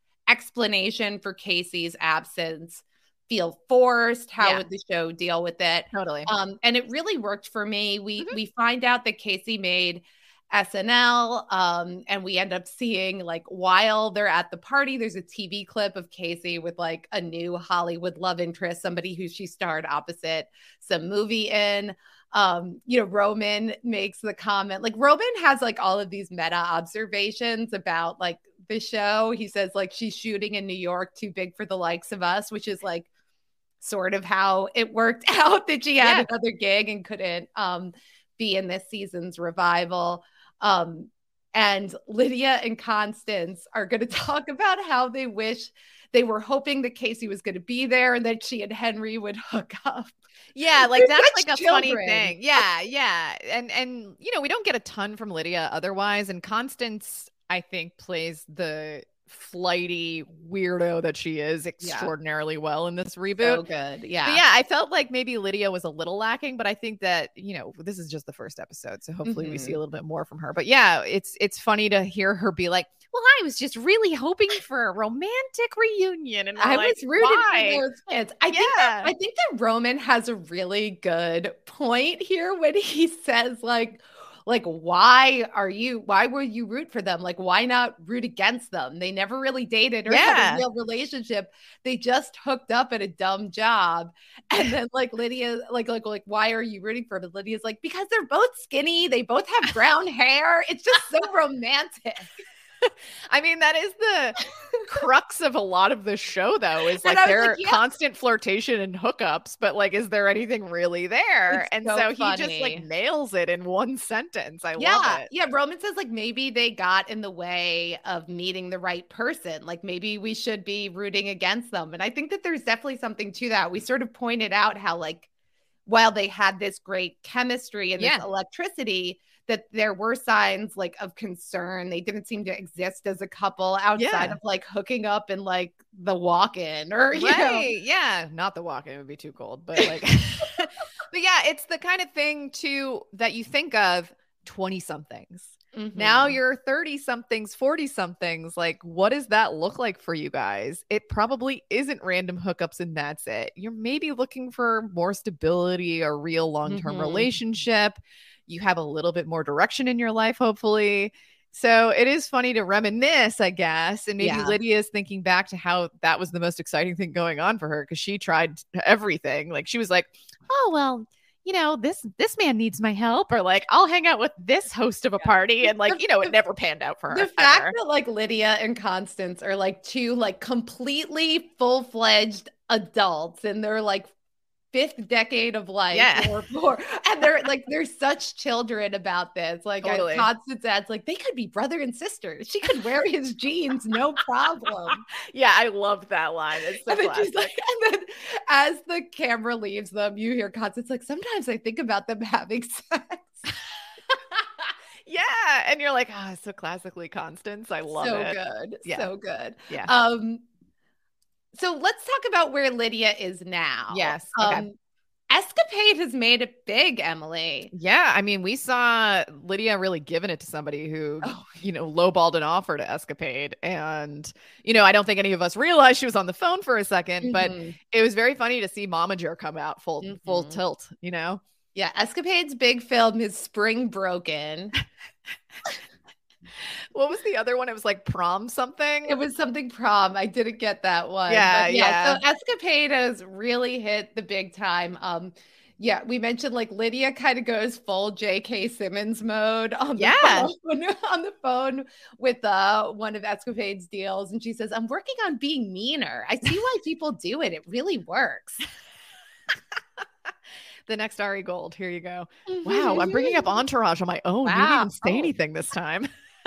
explanation for Casey's absence feel forced? How yeah. would the show deal with it? Totally. Um, and it really worked for me. We mm-hmm. we find out that Casey made S N L, um, and we end up seeing, like, while they're at the party, there's a T V clip of Casey with like a new Hollywood love interest, somebody who she starred opposite some movie in. Um, you know, Roman makes the comment, like Roman has like all of these meta observations about like the show. He says like she's shooting in New York, too big for the likes of us, which is like sort of how it worked out that she had yeah. another gig and couldn't um, be in this season's revival. Um, and Lydia and Constance are going to talk about how they wish they were hoping that Casey was going to be there and that she and Henry would hook up. Yeah, like They're that's such like a children. funny thing. Yeah, yeah. And and you know, we don't get a ton from Lydia otherwise. And Constance, I think, plays the flighty weirdo that she is extraordinarily yeah. well in this reboot. So good. Yeah. But yeah, I felt like maybe Lydia was a little lacking, but I think that, you know, this is just the first episode, so hopefully mm-hmm. we see a little bit more from her. But yeah, it's it's funny to hear her be like, well, I was just really hoping for a romantic reunion. And I like, was rooting why? for those kids. I yeah. think that, I think that Roman has a really good point here when he says like, like, why are you, why will you root for them? Like, why not root against them? They never really dated or yeah. had a real relationship. They just hooked up at a dumb job. And then like Lydia, like, like, like, why are you rooting for them? Lydia's like, because they're both skinny. They both have brown hair. It's just so romantic. I mean, that is the crux of a lot of the show, though, is like their like, yeah. constant flirtation and hookups, but like, is there anything really there? It's and so, so he funny. just like nails it in one sentence. I yeah, love it. Yeah. Roman says like maybe they got in the way of meeting the right person. Like maybe we should be rooting against them. And I think that there's definitely something to that. We sort of pointed out how like while they had this great chemistry and Yeah. this electricity, that there were signs like of concern. They didn't seem to exist as a couple outside Yeah. of like hooking up and like the walk-in or, you know. Right. Yeah. Not the walk-in, it would be too cold, but like, but yeah, it's the kind of thing too that you think of twenty somethings. Mhm. Now you're thirty somethings, forty somethings. Like, what does that look like for you guys? It probably isn't random hookups and that's it. You're maybe looking for more stability, a real long-term Mhm. relationship. You have a little bit more direction in your life, hopefully. So it is funny to reminisce, I guess. And maybe Yeah. Lydia is thinking back to how that was the most exciting thing going on for her because she tried everything. Like she was like, oh, well, you know, this this man needs my help, or like I'll hang out with this host of a party, and like, you know, it never panned out for her. The fact ever. that like Lydia and Constance are like two like completely full-fledged adults in their like fifth decade of life, Yeah. or more, and they're like they're such children about this. Like Totally. Constance adds, like they could be brother and sister. She could wear his jeans, no problem. Yeah, I loved that line. It's so And then she's classic. like, and then as the camera leaves them, you hear Constance like, sometimes I think about them having sex. Yeah, and you're like, oh, so classically Constance. I love so it. good, Yeah. so good. Yeah. Um, so let's talk about where Lydia is now. Yes, okay. Um, Escapade has made it big, Emily. Yeah, I mean, we saw Lydia really giving it to somebody who, Oh. you know, lowballed an offer to Escapade. And, you know, I don't think any of us realized she was on the phone for a second, but Mhm. it was very funny to see Momager come out full full Mhm. tilt, you know? Yeah, Escapade's big film is Spring Broken. What was the other one? It was like Prom something. It was something prom. I didn't get that one. Yeah, But yeah. So Escapade has really hit the big time. Um, yeah, we mentioned like Lydia kind of goes full J K Simmons mode on the Yeah. phone, on the phone with uh, one of Escapade's deals, and she says, "I'm working on being meaner. I see why people do it. It really works." The next Ari Gold. Here you go. Wow, I'm bringing up Entourage on my own. You didn't Wow. even say Oh. anything this time.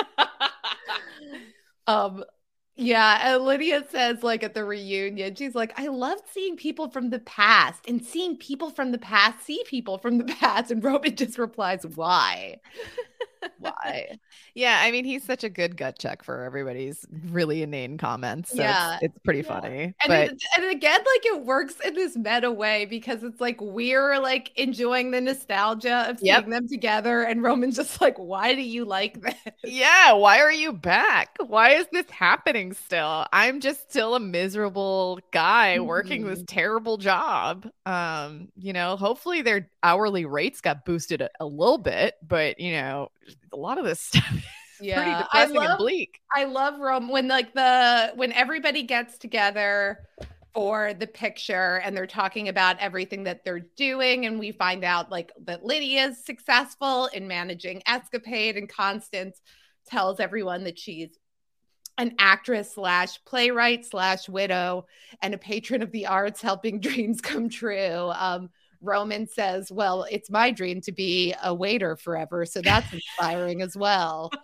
um yeah, and Lydia says like at the reunion, she's like, I loved seeing people from the past, and seeing people from the past see people from the past. And Roman just replies, why? Why? Yeah, I mean, he's such a good gut check for everybody's really inane comments. So Yeah. it's, it's pretty Yeah. funny. And, but it, and again, like it works in this meta way because it's like we're like enjoying the nostalgia of seeing Yep. them together, and Roman's just like, why do you like this? yeah, why are you back? Why is this happening still? I'm just still a miserable guy working this terrible job. Um, you know, hopefully their hourly rates got boosted a, a little bit, but you know, a lot of this stuff is Yeah, pretty I depressing and love- bleak. I love Rome when like the when everybody gets together for the picture and they're talking about everything that they're doing, and we find out like that Lydia's successful in managing Escapade, and Constance tells everyone that she's an actress slash playwright slash widow and a patron of the arts, helping dreams come true. Um, Roman says, well, it's my dream to be a waiter forever, so that's inspiring as well.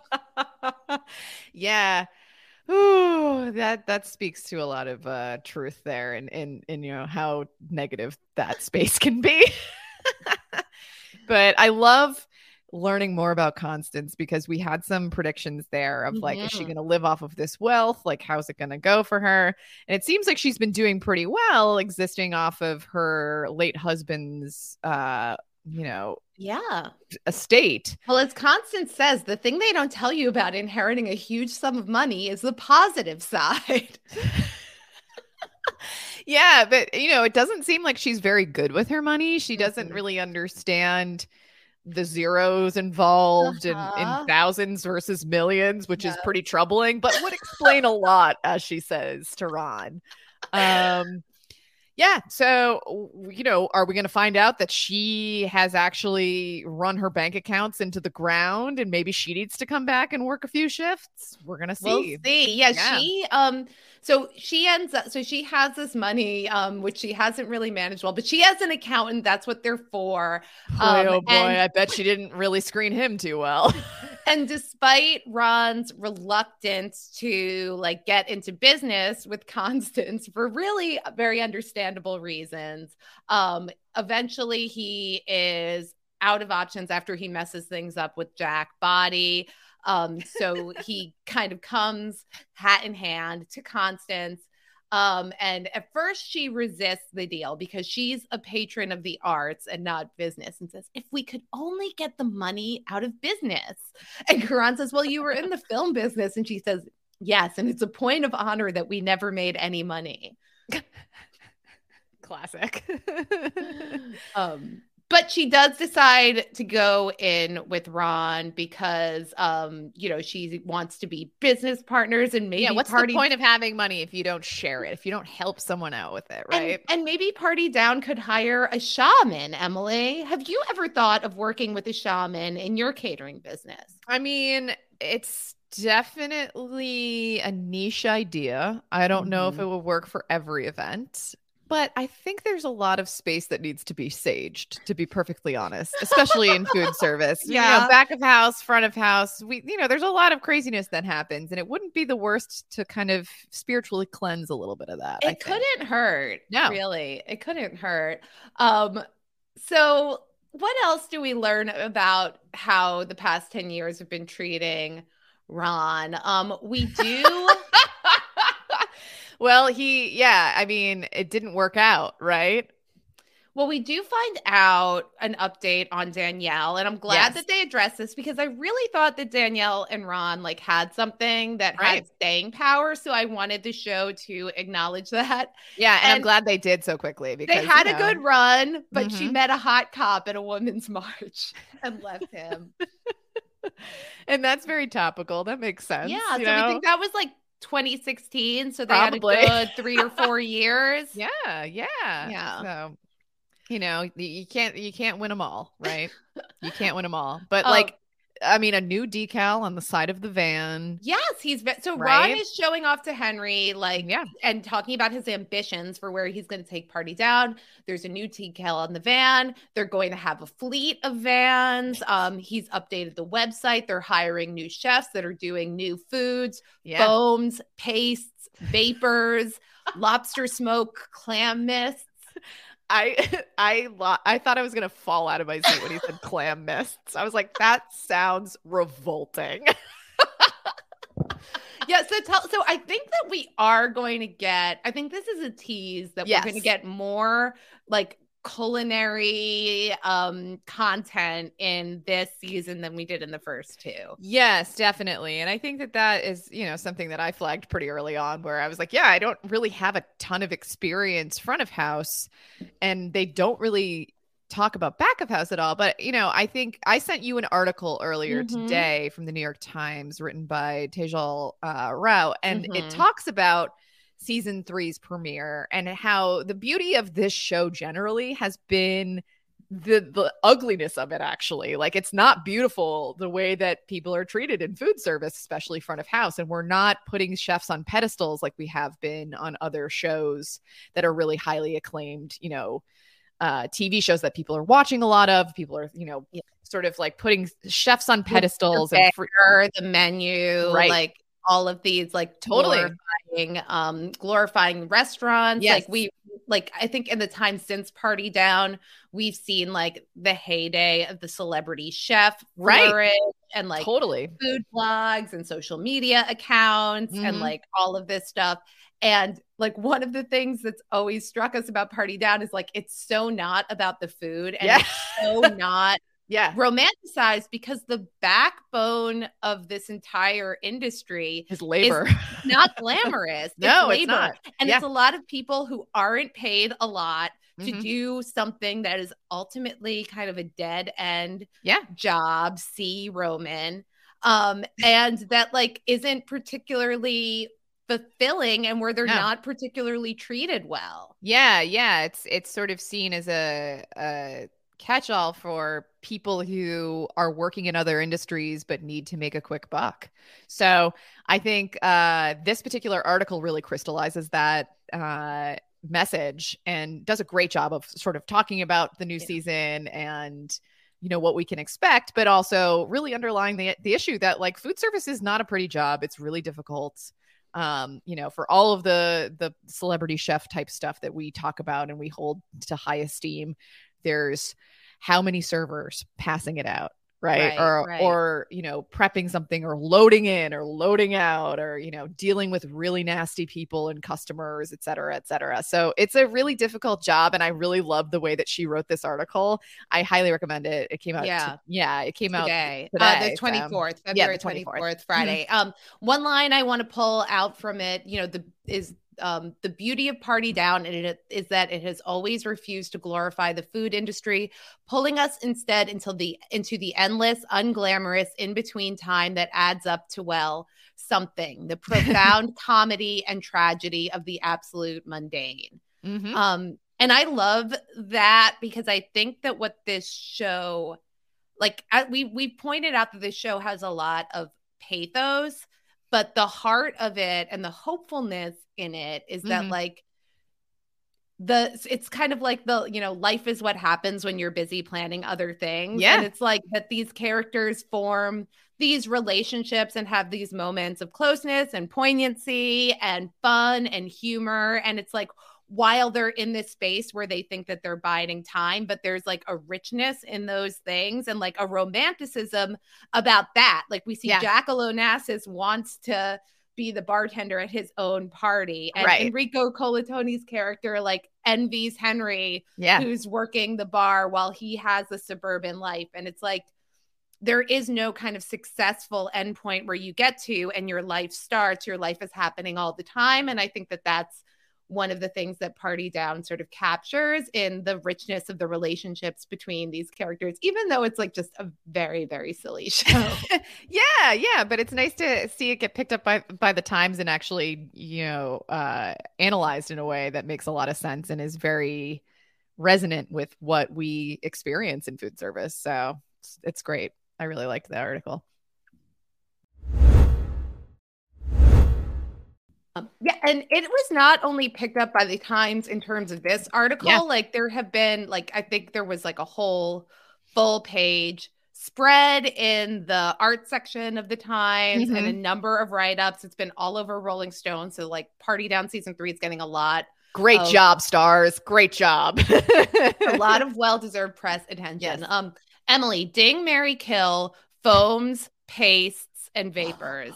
Yeah. Ooh, that that speaks to a lot of uh truth there, and and and you know how negative that space can be. But I love learning more about Constance because we had some predictions there of like, is she Mhm. going to live off of this wealth? Like, how's it going to go for her? And it seems like she's been doing pretty well, existing off of her late husband's, uh, you know, Yeah. estate. Well, as Constance says, the thing they don't tell you about inheriting a huge sum of money is the positive side. Yeah, but you know, it doesn't seem like she's very good with her money. She doesn't Mhm. really understand the zeros involved in, Uh-huh. in thousands versus millions, which is Yeah. pretty troubling, but would explain a lot, as she says to Ron. Um, yeah, so w- you know, are we going to find out that she has actually run her bank accounts into the ground, and maybe she needs to come back and work a few shifts? We're going to see. We'll see. Yeah, Yeah. she um so she ends up so she has this money um which she hasn't really managed well, but she has an accountant. That's what they're for. Boy, Um, oh boy, and- I bet she didn't really screen him too well. And despite Ron's reluctance to like get into business with Constance for really very understandable reasons, um, eventually he is out of options after he messes things up with Jack Body. Um, so he kind of comes hat in hand to Constance. Um, and at first she resists the deal because she's a patron of the arts and not business, and says, if we could only get the money out of business. And Karan says, well, you were in the film business. And she says, yes. And it's a point of honor that we never made any money. Classic. um, But she does decide to go in with Ron because, um, you know, she wants to be business partners and maybe yeah, what's party- the point of having money if you don't share it, if you don't help someone out with it, right? And, and maybe Party Down could hire a shaman, Emily. Have you ever thought of working with a shaman in your catering business? I mean, it's definitely a niche idea. I don't mm-hmm. know if it will work for every event. But I think there's a lot of space that needs to be saged, to be perfectly honest, especially in food service. Yeah. You know, back of house, front of house. We, you know, there's a lot of craziness that happens, and it wouldn't be the worst to kind of spiritually cleanse a little bit of that. It couldn't hurt. No, really, it couldn't hurt. Um, so what else do we learn about how the past ten years have been treating Ron? Um, we do. Well, he, yeah, I mean, it didn't work out, right? Well, we do find out an update on Danielle, and I'm glad yes. that they addressed this because I really thought that Danielle and Ron like had something that right. had staying power. So I wanted the show to acknowledge that. Yeah, and, and I'm glad they did so quickly because they had you a know. good run, but mm-hmm. she met a hot cop at a women's march and left him. And that's very topical. That makes sense. Yeah, so know? we think that was like twenty sixteen, so they Probably. had a good three or four years. Yeah, yeah, yeah. So, you know, you can't you can't win them all, right? You can't win them all. But um, like, I mean, a new decal on the side of the van. Yes, he's so right? Ron is showing off to Henry, like, yeah, and talking about his ambitions for where he's going to take Party Down. There's a new decal on the van. They're going to have a fleet of vans. Um, he's updated the website. They're hiring new chefs that are doing new foods, yeah. foams, pastes, vapors, lobster smoke, clam mists. I I I thought I was gonna fall out of my seat when he said clam mists. I was like, that sounds revolting. Yeah, so tell so I think that we are going to get, I think this is a tease that yes. we're going to get more like culinary um content in this season than we did in the first two. Yes, definitely. And I think that that is, you know, something that I flagged pretty early on where I was like, yeah, I don't really have a ton of experience front of house, and they don't really talk about back of house at all. But, you know, I think I sent you an article earlier mm-hmm. today from the New York Times written by Tejal uh, Rao, and mm-hmm. it talks about season three's premiere and how the beauty of this show generally has been the the ugliness of it. Actually, like, it's not beautiful the way that people are treated in food service, especially front of house, and we're not putting chefs on pedestals like we have been on other shows that are really highly acclaimed, you know, uh T V shows that people are watching a lot of. People are, you know, yeah. sort of like putting chefs on pedestals, the and free- the menu, right. like all of these like totally glorifying, um, glorifying restaurants. Yes. Like we, like, I think in the time since Party Down, we've seen like the heyday of the celebrity chef right. flourish, and like totally food blogs and social media accounts mm-hmm. and like all of this stuff. And like one of the things that's always struck us about Party Down is like, it's so not about the food, and yeah. it's so not yeah. romanticized, because the backbone of this entire industry is labor. Is not glamorous. No, it's labor. It's not. And yeah. it's a lot of people who aren't paid a lot to mm-hmm. do something that is ultimately kind of a dead end yeah. job. See Roman. Um, and that like isn't particularly fulfilling, and where they're no. not particularly treated well. Yeah, yeah. It's it's sort of seen as a, a catch-all for people who are working in other industries but need to make a quick buck. So I think uh, this particular article really crystallizes that uh, message and does a great job of sort of talking about the new yeah. season and, you know, what we can expect, but also really underlying the the issue that like food service is not a pretty job. It's really difficult. Um, you know, for all of the the celebrity chef type stuff that we talk about and we hold to high esteem, there's how many servers passing it out. Right? Right, Or, right. or, you know, prepping something or loading in or loading out or, you know, dealing with really nasty people and customers, et cetera, et cetera. So it's a really difficult job. And I really love the way that she wrote this article. I highly recommend it. It came out. Yeah. To, yeah. It came today, out today. uh, the twenty-fourth, so. February Yeah, the twenty-fourth, twenty-fourth. Friday. Mm-hmm. Um, one line I want to pull out from it, you know, the is um, the beauty of Party Down and it is that it has always refused to glorify the food industry, pulling us instead until the into the endless, unglamorous in-between time that adds up to, well, something, the profound comedy and tragedy of the absolute mundane. Mm-hmm. Um, and I love that because I think that what this show, like I, we we pointed out that this show has a lot of pathos, but the heart of it and the hopefulness in it is that Mm-hmm. like the it's kind of like the, you know, life is what happens when you're busy planning other things. Yeah. And it's like that these characters form these relationships and have these moments of closeness and poignancy and fun and humor. And it's like, while they're in this space where they think that they're biding time, but there's like a richness in those things and like a romanticism about that. Like we see Yeah. Jack Onassis wants to be the bartender at his own party. And Right. Enrico Colatone's character like envies Henry, Yeah. who's working the bar while he has a suburban life. And it's like, there is no kind of successful endpoint where you get to and your life starts. Your life is happening all the time. And I think that that's one of the things that Party Down sort of captures in the richness of the relationships between these characters, even though it's like just a very, very silly show. yeah, yeah, but it's nice to see it get picked up by by the Times and actually, you know, uh, analyzed in a way that makes a lot of sense and is very resonant with what we experience in food service. So it's, it's great. I really liked that article. Um, yeah, and it was not only picked up by the Times in terms of this article. Yeah. Like there have been, like I think there was like a whole full page spread in the art section of the Times Mhm. and a number of write-ups. It's been all over Rolling Stone. So like Party Down season three is getting a lot, Great of- job, stars. Great job. a lot of well-deserved press attention. Yes. Um, Emily, ding, marry, kill, foams, pastes, and vapors.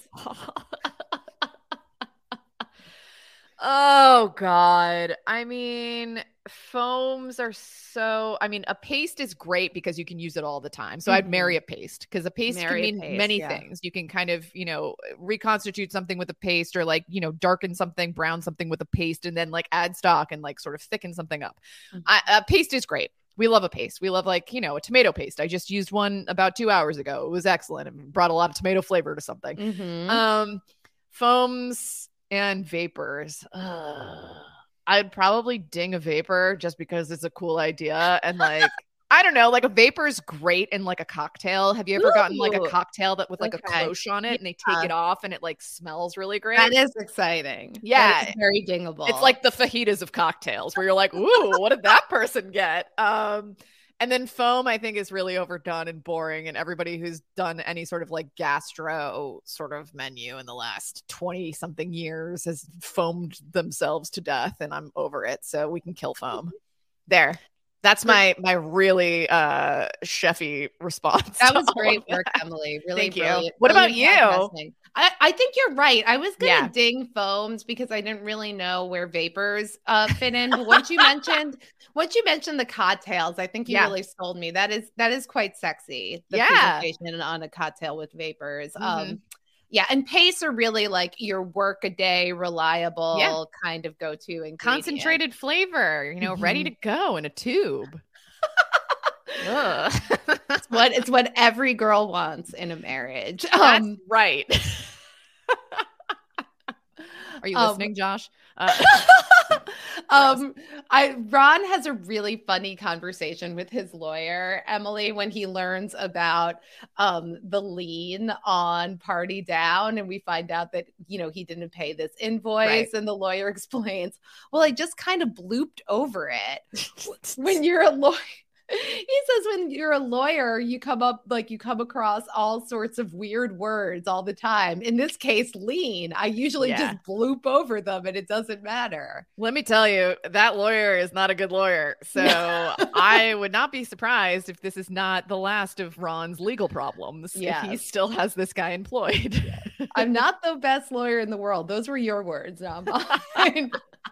Oh God. I mean, foams are so, I mean, a paste is great because you can use it all the time. So I'd Mhm. marry a paste because a paste Marry a can mean paste, many yeah. things. You can kind of, you know, reconstitute something with a paste or like, you know, darken something, brown something with a paste and then like add stock and like sort of thicken something up. Mhm. I, a paste is great. We love a paste. We love like, you know, a tomato paste. I just used one about two hours ago. It was excellent and brought a lot of tomato flavor to something. Mhm. Um, foams and vapors. Ugh. I'd probably ding a vapor just because it's a cool idea. And like, I don't know, like a vapor is great in like a cocktail. Have you ever gotten like a Ooh. cocktail that with like Okay. a cloche on it and they take Yeah. it off and it like smells really great? That is exciting. Yeah. That is very dingable. It's like the fajitas of cocktails where you're like, ooh, what did that person get? Um, and then foam, I think, is really overdone and boring. And everybody who's done any sort of like gastro sort of menu in the last twenty something years has foamed themselves to death. And I'm over it. So we can kill foam. There. That's my my really uh chefy response. that to was all great of work, that. Emily. Really, Thank you. brilliant- What about brilliant you? podcasting. I, I think you're right. I was gonna Yeah. ding foams because I didn't really know where vapors uh, fit in. But once you mentioned, once you mentioned the cocktails, I think you Yeah. really sold me. That is that is quite sexy. The Yeah. presentation on a cocktail with vapors. Mhm. Um, yeah, and pace are really like your work a day, reliable Yeah. kind of go to ingredient. Concentrated flavor, you know, ready to go in a tube. Ugh. It's what it's what every girl wants in a marriage. That's Um, right. Are you Um, listening, Josh? Uh, um I Ron has a really funny conversation with his lawyer, Emily, when he learns about um the lien on Party Down and we find out that, you know, he didn't pay this invoice Right. and the lawyer explains, well, I just kind of blooped over it. When you're a lawyer He says when you're a lawyer, you come up like you come across all sorts of weird words all the time. In this case, lean. I usually yeah. just bloop over them and it doesn't matter. Let me tell you, that lawyer is not a good lawyer. So I would not be surprised if this is not the last of Ron's legal problems. Yes. If he still has this guy employed. I'm not the best lawyer in the world. Those were your words, not mine.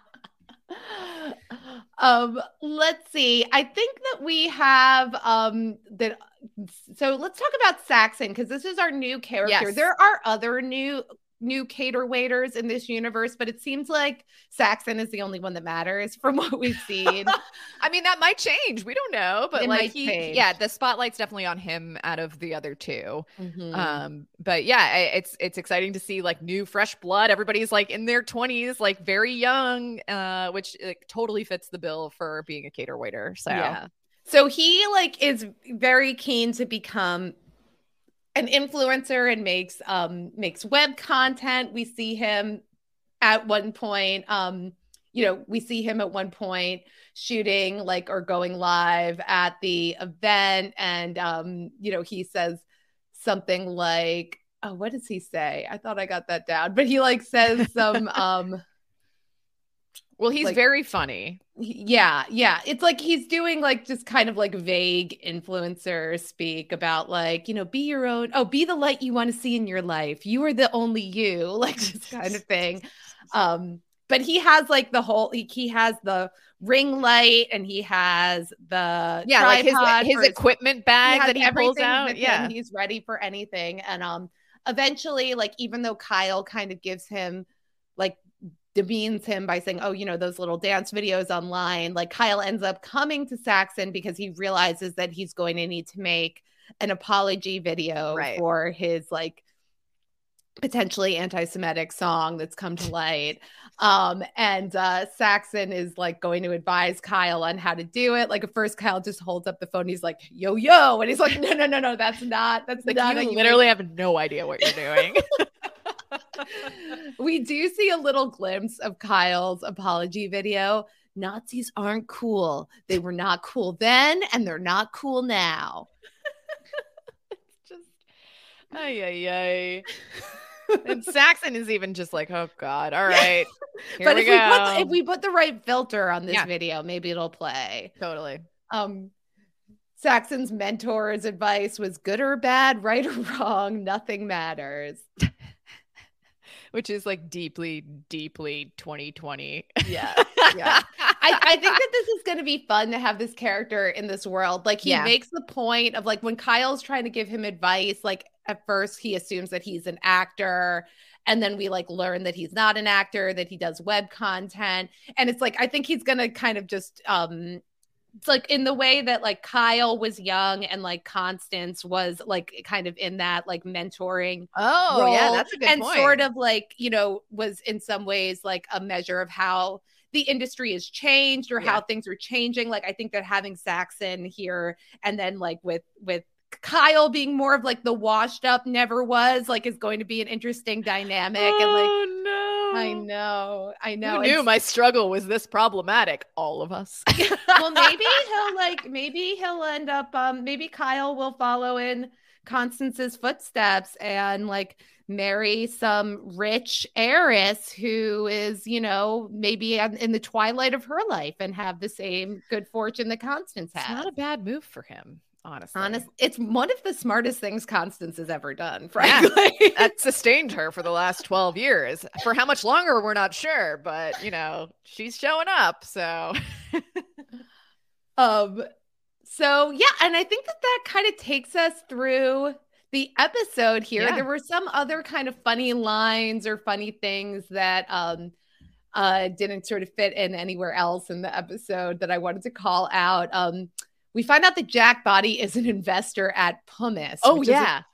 Um, let's see. I think that we have um that. So let's talk about Saxon because this is our new character. Yes. There are other new new cater waiters in this universe, but it seems like Saxon is the only one that matters from what we've seen. I mean, that might change. We don't know, but it like, he, yeah, the spotlight's definitely on him out of the other two. Mm-hmm. Um, but yeah, I, it's it's exciting to see like new fresh blood. Everybody's like in their twenties, like very young, uh, which like, totally fits the bill for being a cater waiter. So yeah, so he like is very keen to become an influencer and makes um makes web content. We see him at one point, um, you know, we see him at one point shooting like or going live at the event, and um, you know, he says something like, "Oh, what does he say?" I thought I got that down, but he like says some um. Well, he's like, very funny. Yeah, yeah. It's like he's doing like just kind of like vague influencer speak about like, you know, be your own. Oh, be the light you want to see in your life. You are the only you, like this kind of thing. Um, but he has like the whole, he, he has the ring light and he has the yeah, like his, his, his equipment bag that he pulls out. Yeah, him. He's ready for anything. And um, eventually, like even though Kyle kind of gives him like demeans him by saying, oh, you know, those little dance videos online, like Kyle ends up coming to Saxon because he realizes that he's going to need to make an apology video right. for his like potentially anti-Semitic song that's come to light. Um, and uh, Saxon is like going to advise Kyle on how to do it. Like at first Kyle just holds up the phone. He's like, yo, yo. And he's like, no, no, no, no, that's not, that's like, not. You literally have no idea what you're doing. We do see a little glimpse of Kyle's apology video. Nazis aren't cool. They were not cool then, and they're not cool now. Just, ay, ay, ay. And Saxon is even just like, oh God, all right. Here but we if go. we put if we put the right filter on this yeah. video, maybe it'll play. Totally. Um, Saxon's mentor's advice was good or bad, right or wrong, nothing matters. Which is like deeply, deeply twenty twenty. Yeah. Yeah. I, I think that this is going to be fun to have this character in this world. Like he yeah. makes the point of like when Kyle's trying to give him advice, like at first he assumes that he's an actor. And then we like learn that he's not an actor, that he does web content. And it's like, I think he's going to kind of just, um, it's like in the way that like Kyle was young and like Constance was like kind of in that like mentoring. Oh, role, yeah, that's a good and point. sort of like, you know, was in some ways like a measure of how the industry has changed or yeah. how things are changing. Like I think that having Saxon here and then like with with Kyle being more of like the washed up never was like is going to be an interesting dynamic. Oh, and like no. I know, I know. Who knew it's, my struggle was this problematic? All of us. Well, maybe he'll like, maybe he'll end up, um, maybe Kyle will follow in Constance's footsteps and like marry some rich heiress who is, you know, maybe in the twilight of her life and have the same good fortune that Constance has. It's not a bad move for him. Honestly, Honest, it's one of the smartest things Constance has ever done, frankly. Yeah, that sustained her for the last twelve years. For how much longer, we're not sure, but, you know, she's showing up, so. um, so, yeah, and I think that that kind of takes us through the episode here. Yeah. There were some other kind of funny lines or funny things that um, uh, didn't sort of fit in anywhere else in the episode that I wanted to call out. Um, We find out that Jack Body is an investor at Pumice. Oh, yeah.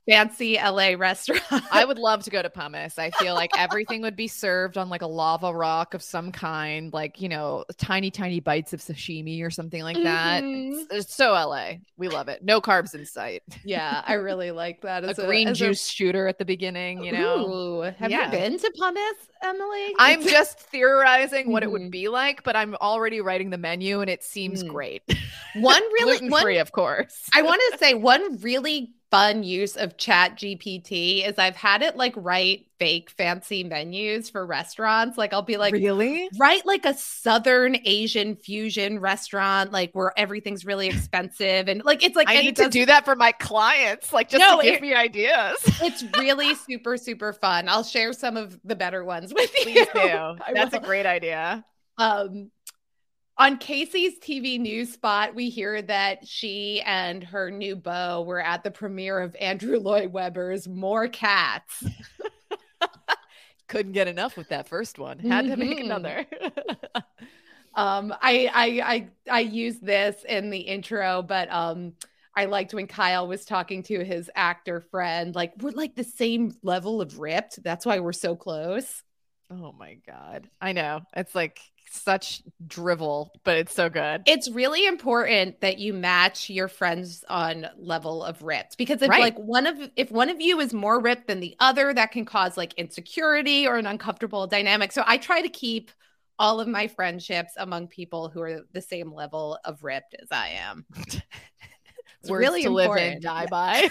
fancy L A restaurant. I would love to go to Pumice. I feel like everything would be served on like a lava rock of some kind, like, you know, tiny, tiny bites of sashimi or something like that. Mm-hmm. It's, it's so L A. We love it. No carbs in sight. Yeah, I really like that. A As green a, as juice a... shooter at the beginning, you know. Ooh, have yeah. you been to Pumice, Emily? I'm just theorizing what it would be like, but I'm already writing the menu and it seems mm. great. One really gluten-free, one, of course. I want to say one really fun use of Chat G P T is I've had it like write fake fancy menus for restaurants. Like I'll be like, really? Write like a Southern Asian fusion restaurant, like where everything's really expensive. And like, it's like, I need to do that for my clients. Like just no, to give it, me ideas. It's really super, super fun. I'll share some of the better ones with you. Please do. That's a great idea. Um, On Casey's T V news spot, we hear that she and her new beau were at the premiere of Andrew Lloyd Webber's More Cats. Couldn't get enough with that first one. Had mm-hmm. to make another. um, I, I I I used this in the intro, but um, I liked when Kyle was talking to his actor friend. Like, we're like the same level of ripped. That's why we're so close. Oh my God. I know. It's like such drivel, but it's so good. It's really important that you match your friends on level of ripped, because if right. like one of if one of you is more ripped than the other, that can cause like insecurity or an uncomfortable dynamic. So I try to keep all of my friendships among people who are the same level of ripped as I am. It's Words really to important. Live in, die by.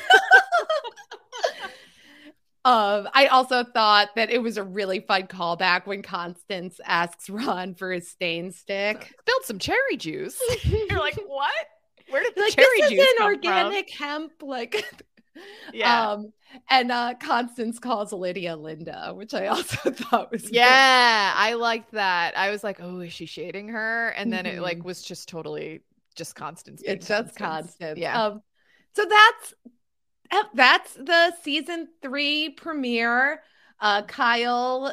Um, I also thought that it was a really fun callback when Constance asks Ron for his stain stick. Spilled some cherry juice. You're like, what? Where did the like, cherry this juice is an come organic from? hemp, like, yeah. Um, and uh, Constance calls Lydia Linda, which I also thought was yeah, good. I liked that. I was like, oh, is she shading her? And then mm-hmm. it like was just totally just Constance. It's just Constance. Yeah. Um, so that's. That's the season three premiere. Uh, Kyle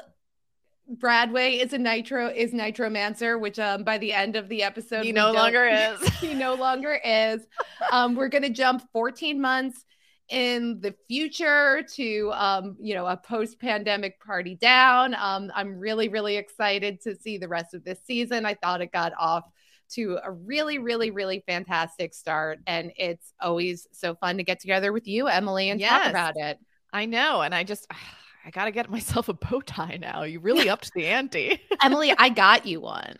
Bradway is a Nitro is Nitromancer, which um by the end of the episode he no longer is. he no longer is. Um, we're gonna jump fourteen months in the future to um you know a post-pandemic Party Down. Um, I'm really really excited to see the rest of this season. I thought it got off to a really, really, really fantastic start. And it's always so fun to get together with you, Emily, and yes, talk about it. I know. And I just, I got to get myself a bow tie now. You really upped the ante. Emily, I got you one.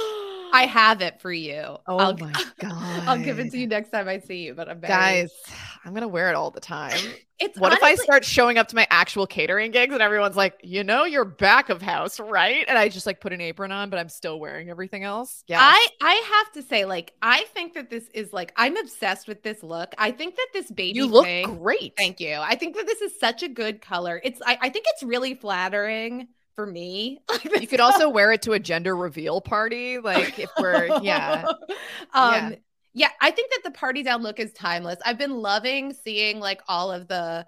I have it for you. Oh I'll, my God. I'll give it to you next time I see you, but I'm very... Guys, I'm going to wear it all the time. It's what honestly... if I start showing up to my actual catering gigs and everyone's like, you know, you're back of house, right? And I just like put an apron on, but I'm still wearing everything else. Yeah. I, I have to say, like, I think that this is like, I'm obsessed with this look. I think that this baby You look thing, great. Thank you. I think that this is such a good color. It's, I, I think it's really flattering for me. You could also wear it to a gender reveal party. Like if we're, yeah. um, yeah. Yeah, I think that the Party Down look is timeless. I've been loving seeing like all of the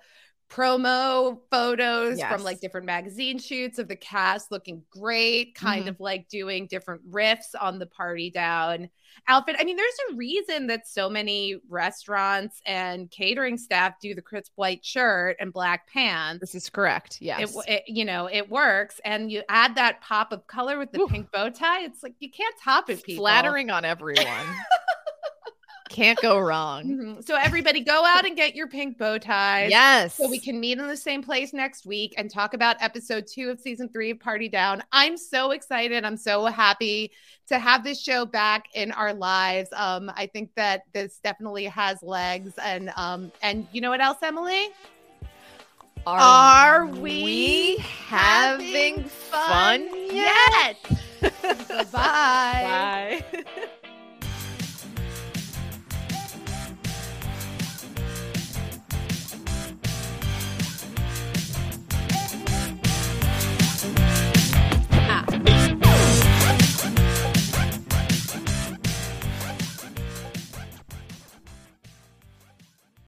promo photos yes. from like different magazine shoots of the cast looking great, kind mm-hmm. of like doing different riffs on the Party Down outfit. I mean, there's a reason that so many restaurants and catering staff do the crisp white shirt and black pants. This is correct. Yes. It, it, you know, it works. And you add that pop of color with the Ooh. pink bow tie. It's like, you can't top it, people. Flattering on everyone. Can't go wrong. Mm-hmm. So everybody go out and get your pink bow ties. Yes. So we can meet in the same place next week and talk about episode two of season three of Party Down. I'm so excited. I'm so happy to have this show back in our lives. Um, I think that this definitely has legs. And um, and you know what else, Emily? Are, Are we, we having fun, fun yet? yet? Bye. Bye.